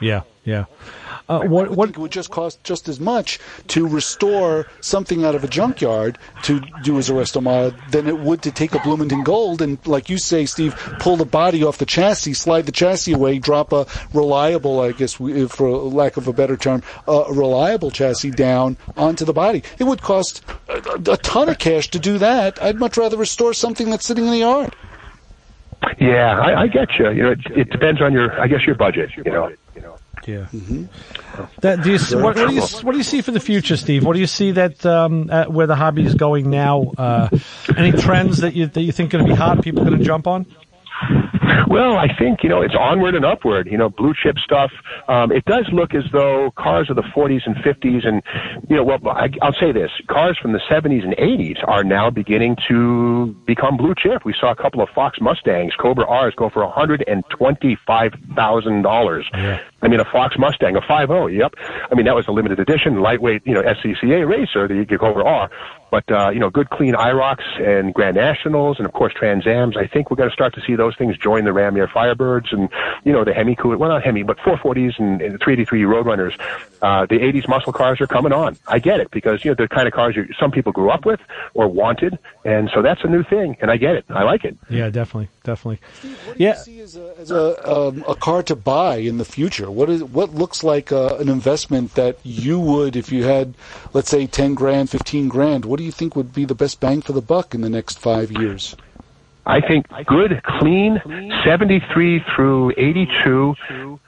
C: Yeah. Uh,
D: I
C: what,
D: would
C: what,
D: think it would just cost just as much to restore something out of a junkyard to do as a resto mod than it would to take a Bloomington Gold and, like you say, Steve, pull the body off the chassis, slide the chassis away, drop a reliable, I guess, for lack of a better term, a reliable chassis down onto the body. It would cost a, a ton of cash to do that. I'd much rather restore something that's sitting in the yard.
I: Yeah, I, I get you. You know, it, it depends on your, I guess, your budget. You know.
C: Yeah. Mm-hmm. That, do you, what, what do you what do you see for the future, Steve? What do you see that um, uh, where the hobby is going now? Uh, any trends that you that you think are going to be hot? People going to jump on?
I: Well, I think, you know, it's onward and upward, you know, blue chip stuff. Um, it does look as though cars of the forties and fifties and, you know, well, I, I'll say this, cars from the seventies and eighties are now beginning to become blue chip. We saw a couple of Fox Mustangs, Cobra R's, go for one hundred twenty-five thousand dollars. Yeah. I mean, a Fox Mustang, a five oh, yep. I mean, that was a limited edition, lightweight, you know, S C C A racer, the Cobra R. But, uh, you know, good clean I ROCs and Grand Nationals and, of course, Trans Ams. I think we're going to start to see those things join the Ram Air Firebirds and, you know, the Hemi, well, not Hemi, but four forties and, and three eighty-three Roadrunners. Uh, the eighties muscle cars are coming on. I get it because, you know, the kind of cars you, some people grew up with or wanted. And so that's a new thing. And I get it. I like it.
C: Yeah, definitely. Definitely.
D: Steve, what do yeah. you see as a, as a, um, a car to buy in the future? What is what looks like uh, an investment that you would, if you had, let's say, ten grand, fifteen grand, what do you think would be the best bang for the buck in the next five years?
I: I think good, clean, seventy-three through eighty-two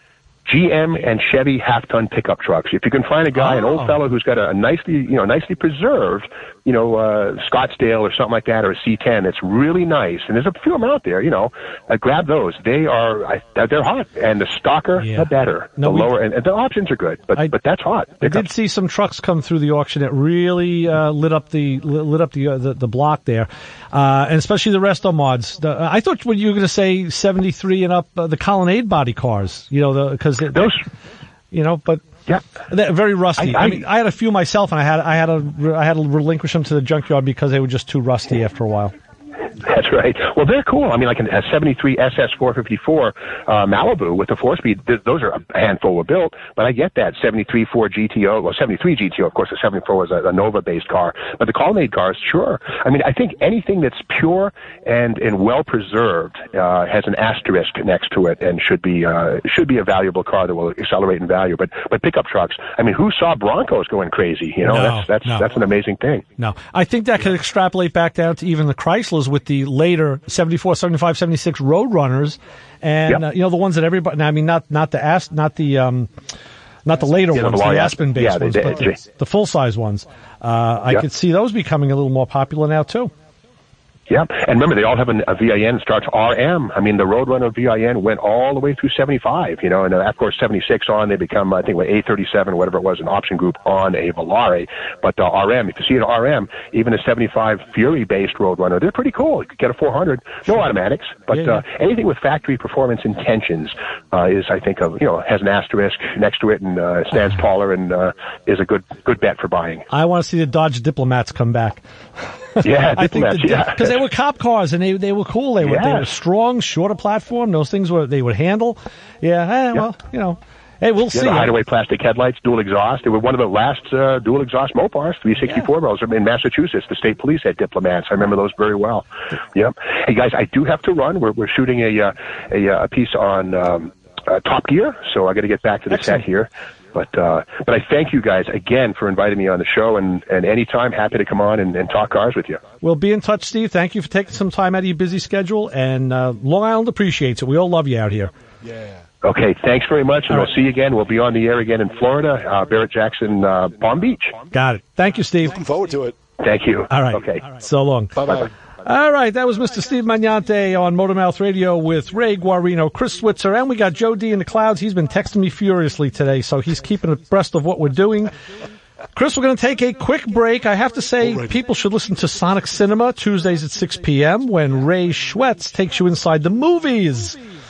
I: G M and Chevy half-ton pickup trucks. If you can find a guy, oh. an old fellow who's got a, a nicely, you know, nicely preserved, you know, uh, Scottsdale or something like that, or a C ten, it's really nice. And there's a few of them out there, you know. Uh, grab those. They are, I, they're hot. And the stocker, yeah. the better. No, the lower, and, and the options are good, but I, but that's hot.
C: I did see some trucks come through the auction that really uh, lit up the lit up the uh, the, the block there, uh, and especially the resto mods. The, I thought when you were going to say seventy-three and up, uh, the Colonnade body cars, you know, because
I: those,
C: you know, but.
I: Yeah,
C: they're very rusty. I, I,
I: I
C: mean, I had a few myself, and I had I had to I had to relinquish them to the junkyard because they were just too rusty after a while.
I: That's right. Well, they're cool. I mean, like a seventy-three S S four fifty-four uh, Malibu with the four-speed, th- those are a handful were built, but I get that. seventy-three Ford G T O, well, seventy-three G T O, of course, the seventy-four was a, a Nova-based car, but the Colonnade cars, sure. I mean, I think anything that's pure and, and well-preserved uh, has an asterisk next to it and should be uh, should be a valuable car that will accelerate in value. But but pickup trucks, I mean, who saw Broncos going crazy? You know,
C: no,
I: that's that's
C: no.
I: that's an amazing thing.
C: No, I think that could extrapolate back down to even the Chryslers with the later seventy-four, seventy-five, seventy-six Roadrunners, and
I: yep.
C: uh, you know the ones that everybody. I mean, not not the As, not the um, not the later
I: yeah,
C: ones,
I: the,
C: the Aspen-based
I: yeah,
C: ones,
I: they,
C: but
I: they,
C: the, the full-size ones. Uh, I
I: yep.
C: could see those becoming a little more popular now too.
I: Yeah, and remember, they all have an, a V I N starts R M. I mean, the Roadrunner V I N went all the way through seventy-five, you know, and uh, of course, seventy-six on, they become, I think, what, A thirty-seven, whatever it was, an option group on a Volare. But uh, R M, if you see an R M, even a seventy-five Fury-based Roadrunner, they're pretty cool. You could get a four hundred, no automatics, but yeah, yeah. Uh, anything with factory performance intentions uh, is, I think, of, you know, has an asterisk next to it and uh, stands taller and uh, is a good good bet for buying.
C: I want to see the Dodge Diplomats come back.
I: Yeah,
C: I think
I: Diplomats,
C: the,
I: yeah.
C: Because they were cop cars and they they were cool. They were
I: yes.
C: they were strong, shorter platform. Those things were they would handle. Yeah, eh,
I: yep.
C: well, you know, hey, we'll
I: yeah,
C: see.
I: The hideaway plastic headlights, dual exhaust. They were one of the last uh, dual exhaust Mopars, three sixty-four barrels in Massachusetts. The state police had Diplomats. I remember those very well. Yep. Hey guys, I do have to run. We're we're shooting a uh, a, a piece on um, uh, Top Gear, so I got to get back to the
C: Excellent.
I: set here. But uh, but I thank you guys again for inviting me on the show, and, and anytime, happy to come on and, and talk cars with you.
C: We'll be in touch, Steve. Thank you for taking some time out of your busy schedule, and uh, Long Island appreciates it. We all love you out here.
D: Yeah.
I: Okay, thanks very much, and
C: all
I: we'll
C: right.
I: see you again. We'll be on the air again in Florida, uh, Barrett-Jackson, uh, Palm Beach.
C: Got it. Thank you, Steve.
D: Looking forward to it.
I: Thank you.
C: All right.
I: Okay.
C: All right. So long.
D: Bye-bye.
C: All right, that was Mister Steve Magnante on Motormouth Radio with Ray Guarino, Chris Switzer, and we got Joe D in the clouds. He's been texting me furiously today, so he's keeping abreast of what we're doing. Chris, we're going to take a quick break. I have to say, right. people should listen to Sonic Cinema Tuesdays at six p.m. when Ray Schwetz takes you inside the movies.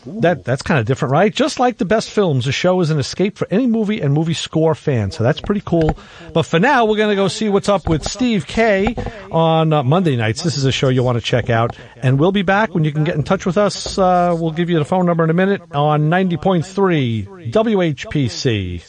C: That That's kind of different, right? Just like the best films, the show is an escape for any movie and movie score fan. So that's pretty cool. But for now, we're going to go see what's up with Steve K on uh, Monday nights. This is a show you'll want to check out. And we'll be back when you can get in touch with us. Uh, we'll give you the phone number in a minute on ninety point three W H P C.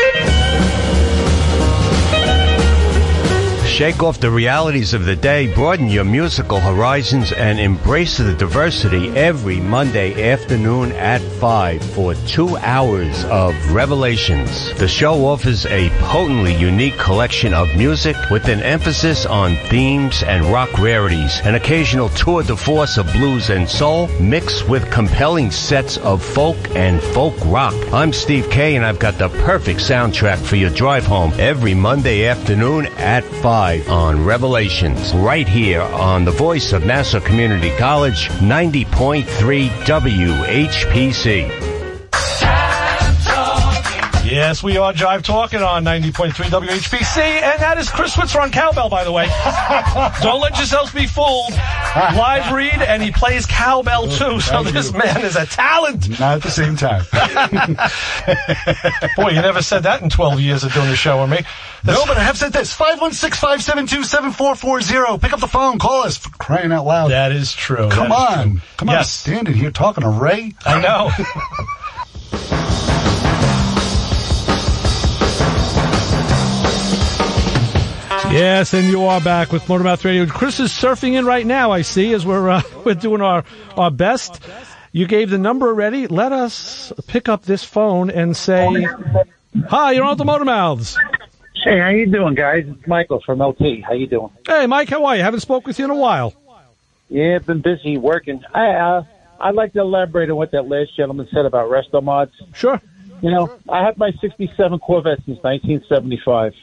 J: Shake off the realities of the day, broaden your musical horizons, and embrace the diversity every Monday afternoon at five for two hours of Revelations. The show offers a potently unique collection of music with an emphasis on themes and rock rarities, an occasional tour de force of blues and soul, mixed with compelling sets of folk and folk rock. I'm Steve K, and I've got the perfect soundtrack for your drive home every Monday afternoon at five. On Revelations, right here on the voice of Nassau Community College, ninety point three W H P C.
C: Yes, we are Jive Talking on ninety point three W H P C, and that is Chris Switzer on cowbell, by the way. Don't let yourselves be fooled. Live read, and he plays cowbell too, so this man is a talent.
K: Not at the same time.
C: Boy, you never said that in twelve years of doing the show with me. That's
K: no, but I have said this. five one six, five seven two, seven four four zero. Pick up the phone. Call us. For crying out loud.
C: That is true.
K: Come
C: that
K: on.
C: True.
K: Come on.
C: Yes.
K: Standing here talking to Ray.
C: I know. Yes, and you are back with Motormouth Radio. Chris is surfing in right now, I see, as we're uh, we're doing our, our best. You gave the number already. Let us pick up this phone and say, hi, you're on the Motormouths.
L: Hey, how you doing, guys? It's Michael from L T. How you doing?
C: Hey, Mike, how are you? Haven't spoke with you in a while.
L: Yeah, I've been busy working. I, uh, I'd like to elaborate on what that last gentleman said about resto mods.
C: Sure.
L: You know, I had my sixty-seven Corvette since nineteen seventy-five.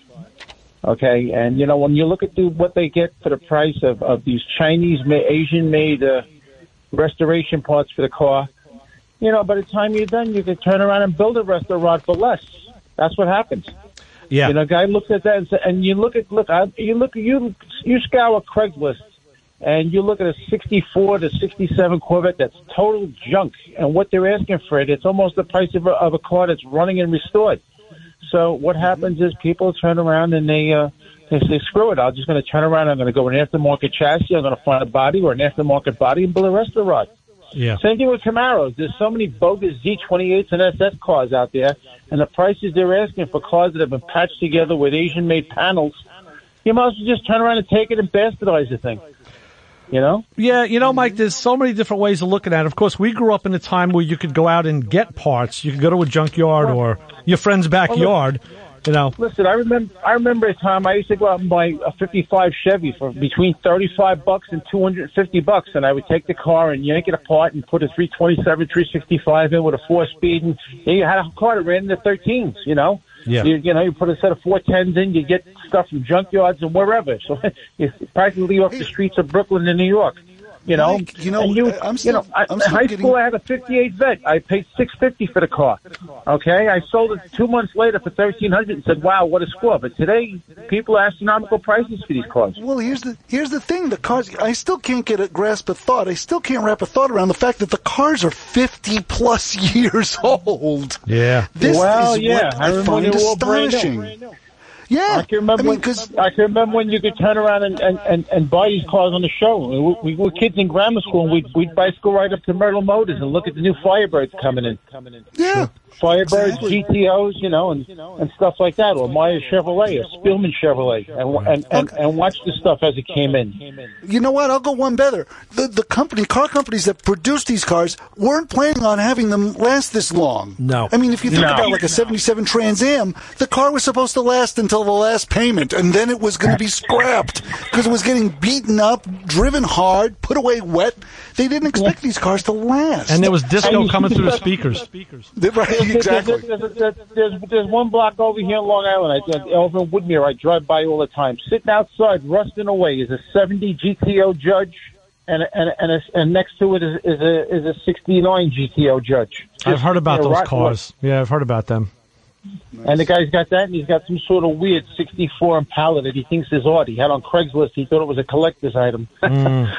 L: Okay, and you know, when you look at the, what they get for the price of, of these Chinese, Asian made uh, restoration parts for the car, you know, by the time you're done, you can turn around and build a resto rod for less. That's what happens.
C: Yeah.
L: You know, guy looks at that and, say, and you look at look, I, you look you you scour Craigslist, and you look at a sixty-four to sixty-seven Corvette that's total junk, and what they're asking for it, it's almost the price of a, of a car that's running and restored. So what happens is people turn around and they uh, they say, screw it, I'm just going to turn around, I'm going to go an aftermarket chassis, I'm going to find a body or an aftermarket body and build a resto rod.
C: Yeah.
L: Same thing with Camaros. There's so many bogus Z twenty-eights and S S cars out there, and the prices they're asking for cars that have been patched together with Asian-made panels, you might as well just turn around and take it and bastardize the thing. You know?
C: Yeah, you know, Mike, there's so many different ways of looking at it. Of course, we grew up in a time where you could go out and get parts. You could go to a junkyard or your friend's backyard, you know.
L: Listen, I remember I remember a time I used to go out and buy a fifty-five Chevy for between thirty-five bucks and two hundred fifty bucks, and I would take the car and yank it apart and put a three twenty-seven, three sixty-five in with a four-speed, and you had a car that ran in the thirteens, you know.
C: Yeah.
L: You, you know, you put a set of four tens in, you get stuff from junkyards and wherever. So it's practically off the streets of Brooklyn and New York. You know,
K: Mike, you know,
L: and you,
K: I'm still,
L: you know, I,
K: I'm
L: in
K: still
L: high
K: getting...
L: school I had a fifty-eight Vet. I paid six fifty for the car. Okay, I sold it two months later for thirteen hundred and said, "Wow, what a score!" But today, people are astronomical prices for these cars.
K: Well, here's the here's the thing: the cars. I still can't get a grasp of thought. I still can't wrap a thought around the fact that the cars are fifty plus years old.
C: Yeah.
K: This
L: well,
K: is
L: yeah,
K: what
L: I
K: I,
L: remember
K: find
L: they were all brand
K: astonishing.
L: new.
K: Yeah,
L: I can remember.
K: I mean,
L: when,
K: because
L: I can remember when you could turn around and, and, and, and buy these cars on the show. We, we were kids in grammar school, and we'd, we'd bicycle right up to Myrtle Motors and look at the new Firebirds coming in.
K: yeah,
L: Firebirds,
K: exactly.
L: G T Os, you know, and and stuff like that, or Meyer Chevrolet, or Spielman Chevrolet, and and, and and watch the stuff as it came in.
K: You know what? I'll go one better. The the company, car companies that produce these cars weren't planning on having them last this long.
C: No.
K: I mean, if you think
L: No.
K: about like a seventy-seven Trans Am, the car was supposed to last until the last payment, and then it was going to be scrapped because it was getting beaten up, driven hard, put away wet. They didn't expect these cars to last.
C: And there was disco
L: And-
C: coming through the speakers.
K: Right, exactly.
L: There's, there's, there's, there's, there's one block over here in Long Island, I, over in Woodmere, I drive by all the time. Sitting outside, rusting away, is a seventy G T O Judge, and and and, a, and next to it is, is a is a sixty-nine G T O Judge. Just,
C: I've heard about
L: you know,
C: those
L: rotten
C: cars. Yeah, I've heard about them.
L: And the guy's got that, and he's got some sort of weird sixty-four Impala that he thinks is odd. He had on Craigslist. He thought it was a collector's item.
C: Mm.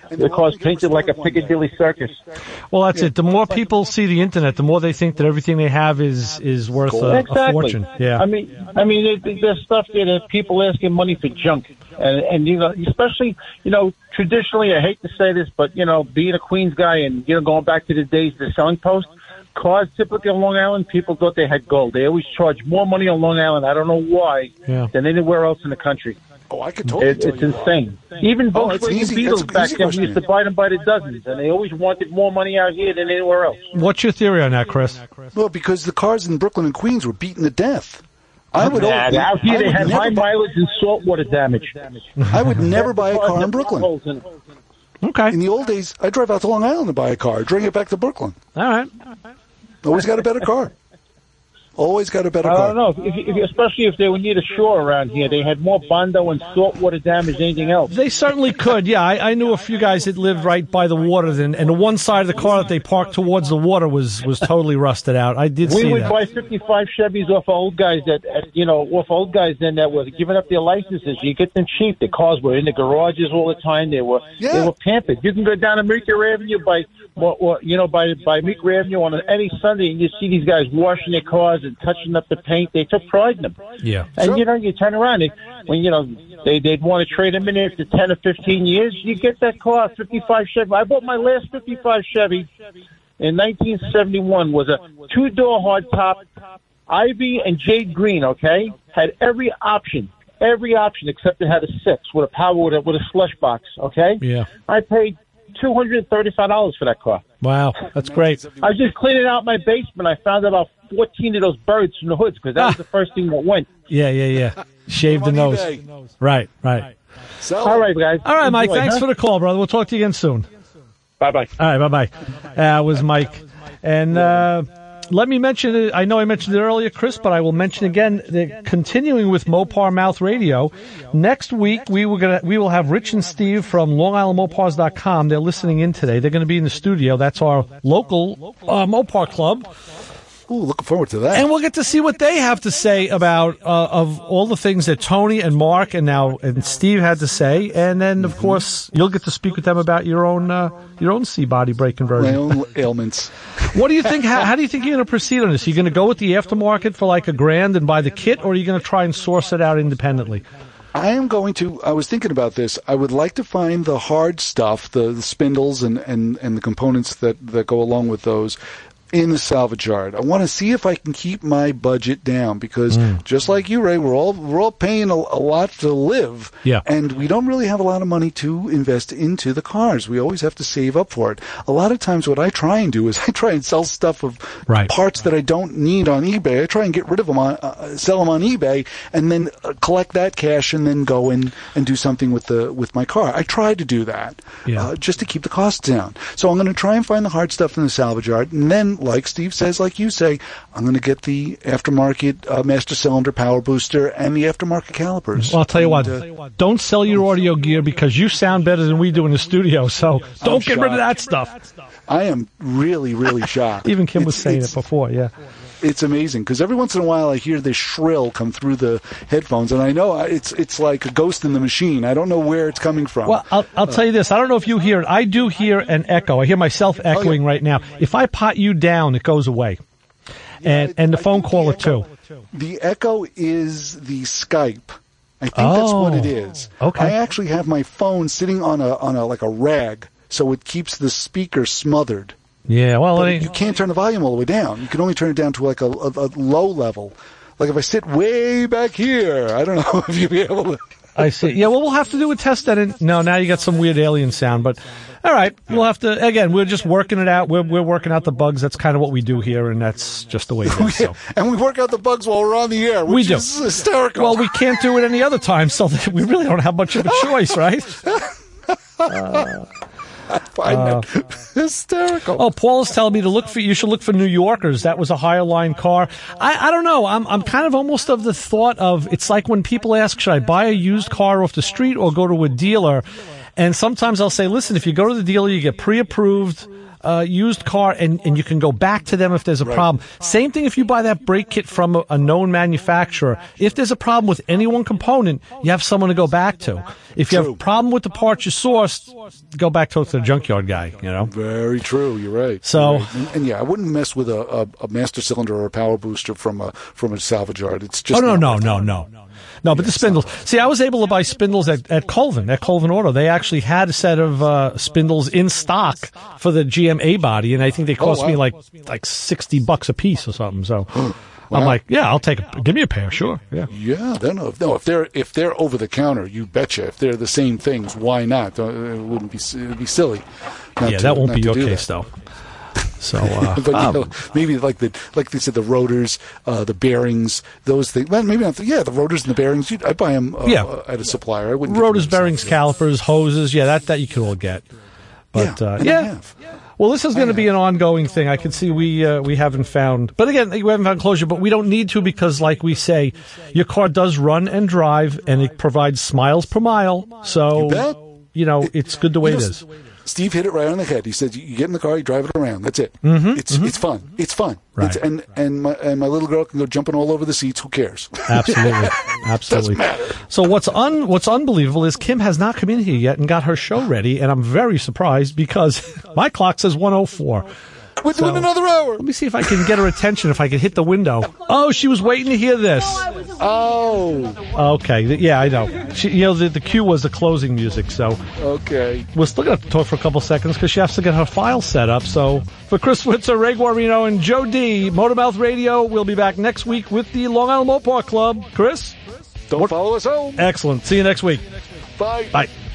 L: The car's painted like a Piccadilly Circus.
C: Well, that's it. The more people see the internet, the more they think that everything they have is is worth a,
L: exactly.
C: a fortune. Yeah.
L: I mean, I mean, there- there's stuff there that people asking money for junk, and and you know, especially you know, traditionally, I hate to say this, but you know, being a Queens guy and you know, going back to the days of the Selling Post, cars typically on Long Island, people thought they had gold. They always charge more money on Long Island. I don't know why
C: Yeah.
L: than anywhere else in the country.
D: Oh, I could totally
L: It,
D: tell
L: it's
D: you
L: insane. Even
D: Oh, it's
L: Volkswagen
D: easy.
L: Beetles
D: That's a
L: back
D: easy
L: then, we
D: question.
L: used to buy them by the dozens, and they always wanted more money out here than anywhere else.
C: What's your theory on that, Chris?
D: Well, because the cars in Brooklyn and Queens were beaten to death. I would,
L: Nah,
D: al-
L: out here
D: I
L: they
D: would
L: had
D: never
L: high
D: buy-
L: mileage and saltwater damage.
D: I would never buy a car in Brooklyn.
L: Holes in it.
C: Okay.
D: In the old days, I drive out to Long Island to buy a car, bring it back to Brooklyn.
C: All right.
D: Always got a better car. Always got a better
L: I
D: car.
L: don't know, if, if, especially if they were near the shore around here. They had more bondo and saltwater damage than anything else.
C: They certainly could. Yeah, I, I knew a few guys that lived right by the water, and, and the one side of the car that they parked towards the water was, was totally rusted out. I did
L: We
C: see
L: would
C: that.
L: buy fifty-five Chevys off of old guys that, uh, you know, off old guys then that were giving up their licenses. You get them cheap. The cars were in the garages all the time. They were
D: Yeah.
L: they were pampered. You can go down to Meeker Avenue by, or, or, you know, by by Meeker Avenue on any Sunday, and you see these guys washing their cars and touching up the paint. They took pride in them.
C: Yeah.
L: And you know, you turn around it when you know they they'd want to trade them in after ten or fifteen years. You get that car, fifty-five Chevy. I bought my last fifty-five Chevy in nineteen seventy-one. Was a two-door hardtop, Ivy and Jade Green. Okay, had every option, every option except it had a six with a power with a, with a slush box. Okay.
C: Yeah.
L: I paid two hundred and thirty-five dollars for that car.
C: Wow, that's great.
L: I was just cleaning out my basement. I found about fourteen of those birds from the hoods because that was the first thing that went.
C: Yeah, yeah, yeah. Shaved the
D: on
C: nose.
D: eBay.
C: Right, right.
D: Sell
L: All
D: it.
L: right, guys.
C: All right, Mike,
L: Enjoy,
C: thanks
L: huh?
C: for the call, brother. We'll talk to you again soon.
L: Bye-bye.
C: All right, bye-bye. That was Mike. And uh, let me mention it. I know I mentioned it earlier, Chris, but I will mention again that continuing with Mopar Mouth Radio, next week we were gonna we will have Rich and Steve from Long Island Mopars dot com. They're listening in today. They're going to be in the studio. That's our local uh, Mopar club.
D: Ooh, looking forward to that.
C: And we'll get to see what they have to say about uh, of all the things that Tony and Mark and now and Steve had to say, and then of course you'll get to speak with them about your own uh, your own C body brake
D: My
C: conversion.
D: own ailments.
C: What do you think? How, how do you think you're going to proceed on this? Are you going to go with the aftermarket for like a grand and buy the kit, or are you going to try and source it out independently?
D: I am going to, I was thinking about this. I would like to find the hard stuff, the, the spindles and, and, and the components that, that go along with those in the salvage yard. I want to see if I can keep my budget down because
C: Mm.
D: just like you, Ray, we're all we're all paying a, a lot to live,
C: Yeah.
D: and we don't really have a lot of money to invest into the cars. We always have to save up for it. A lot of times, what I try and do is I try and sell stuff of
C: Right.
D: parts that I don't need on eBay. I try and get rid of them on, uh, sell them on eBay, and then uh, collect that cash, and then go in and do something with the with my car. I try to do that
C: Yeah.
D: uh, just to keep the costs down. So I'm going to try and find the hard stuff in the salvage yard, and then, like Steve says, like you say, I'm going to get the aftermarket uh, master cylinder power booster and the aftermarket calipers.
C: Well, I'll tell you what.
D: And, uh,
C: Don't sell your audio gear because you sound better than we do in the studio. So don't get rid of that stuff.
D: I am really, really shocked.
C: Even Kim was
D: It's-
C: saying
D: it's-
C: it before. Yeah.
D: It's amazing because every once in a while I hear this shrill come through the headphones, and I know I- it's it's like a ghost in the machine. I don't know where it's coming from.
C: Well, I'll, I'll tell you this. I don't know if you hear it. I do hear an echo. I hear myself echoing right now. If I pot you down, it goes away. And and the phone caller too.
D: The echo is the Skype. I think that's what it
C: Oh,
D: is.
C: okay.
D: I actually have my phone sitting on a on a like a rag, so it keeps the speaker smothered.
C: Yeah, well,
D: But
C: I-
D: you can't turn the volume all the way down. You can only turn it down to like a, a, a low level. Like if I sit way back here, I don't know if you'll be able to.
C: I see. Yeah, well, we'll have to do a test that. In, no, now you got some weird alien sound, but all right, we'll have to. Again, we're just working it out. We're we're working out the bugs. That's kind of what we do here, and that's just the way it is. So.
D: And we work out the bugs while we're on the air, which
C: We do.
D: is hysterical.
C: Well, we can't do it any other time, so we really don't have much of a choice, right? Uh,
D: I find
C: uh,
D: that hysterical.
C: Oh, Paul is telling me to look for. You should look for New Yorkers. That was a higher line car. I, I don't know. I'm I'm kind of almost of the thought of it's like when people ask, should I buy a used car off the street or go to a dealer? And sometimes I'll say, listen, if you go to the dealer, you get pre-approved uh, used car, and, and you can go back to them if there's a
D: Right.
C: problem. Same thing if you buy that brake kit from a, a known manufacturer. If there's a problem with any one component, you have someone to go back to. If you have a problem with the part you sourced, go back to the junkyard guy, you know?
D: Very true. You're right.
C: So-
D: You're right. And, and yeah, I wouldn't mess with a, a, a master cylinder or a power booster from a from a salvage yard. It's just
C: oh, no,
D: not
C: no,
D: worth
C: no,
D: it.
C: no. No, but the spindles. See, I was able to buy spindles at, at Colvin, at Colvin Auto. They actually had a set of uh, spindles in stock for the G M A body, and I think they cost
D: Oh, wow.
C: me like like sixty bucks a piece or something. So I'm
D: Wow.
C: like, yeah, I'll take a, give me a pair, sure. Yeah.
D: Yeah, then no, no, if they're if they're over the counter, you betcha. If they're the same things, why not? Uh, It wouldn't be it would be silly. not
C: Yeah,
D: to-
C: that won't
D: not
C: be
D: to
C: your
D: do
C: case,
D: that.
C: though. So, uh,
D: But you
C: um,
D: know, maybe like the like they said, the rotors, uh, the bearings, those things. Well, maybe not. The, yeah, the rotors and the bearings. You'd, I'd buy them uh,
C: Yeah.
D: uh, at a supplier. I wouldn't. get them
C: rotors,
D: myself.
C: bearings, calipers, hoses, yeah, that, that you can all get. But,
D: Yeah,
C: uh,
D: and I
C: yeah.
D: have.
C: Well, this is going to be an ongoing thing. I can see we uh, we haven't found, but again, we haven't found closure. But we don't need to because, like we say, your car does run and drive, and it provides smiles per mile. So
D: You bet.
C: you know it's good the way
D: You
C: it
D: know,
C: is.
D: Steve hit it right on the head. He said, "You get in the car, you drive it around. That's it.
C: Mhm,
D: It's
C: mhm.
D: it's fun. It's fun.
C: Right.
D: It's, and and my and my little girl can go jumping all over the seats. Who cares?
C: Absolutely, absolutely. So what's un what's unbelievable is Kim has not come in here yet and got her show ready, and I'm very surprised because my clock says one oh four.
D: We're doing another hour.
C: Let me see if I can get her attention. If I can hit the window. Oh, she was waiting to hear this.
D: Oh,
C: Okay, th- yeah, I know. She, you know, the, the cue was the closing music, so
D: okay.
C: we're still going to talk for a couple seconds because she has to get her file set up. So for Chris Switzer, Ray Guarino, and Joe D, Motormouth Radio, we'll be back next week with the Long Island Mopar Club. Chris?
D: Don't follow us home.
C: Excellent. See you next week.
D: Bye.
C: Bye.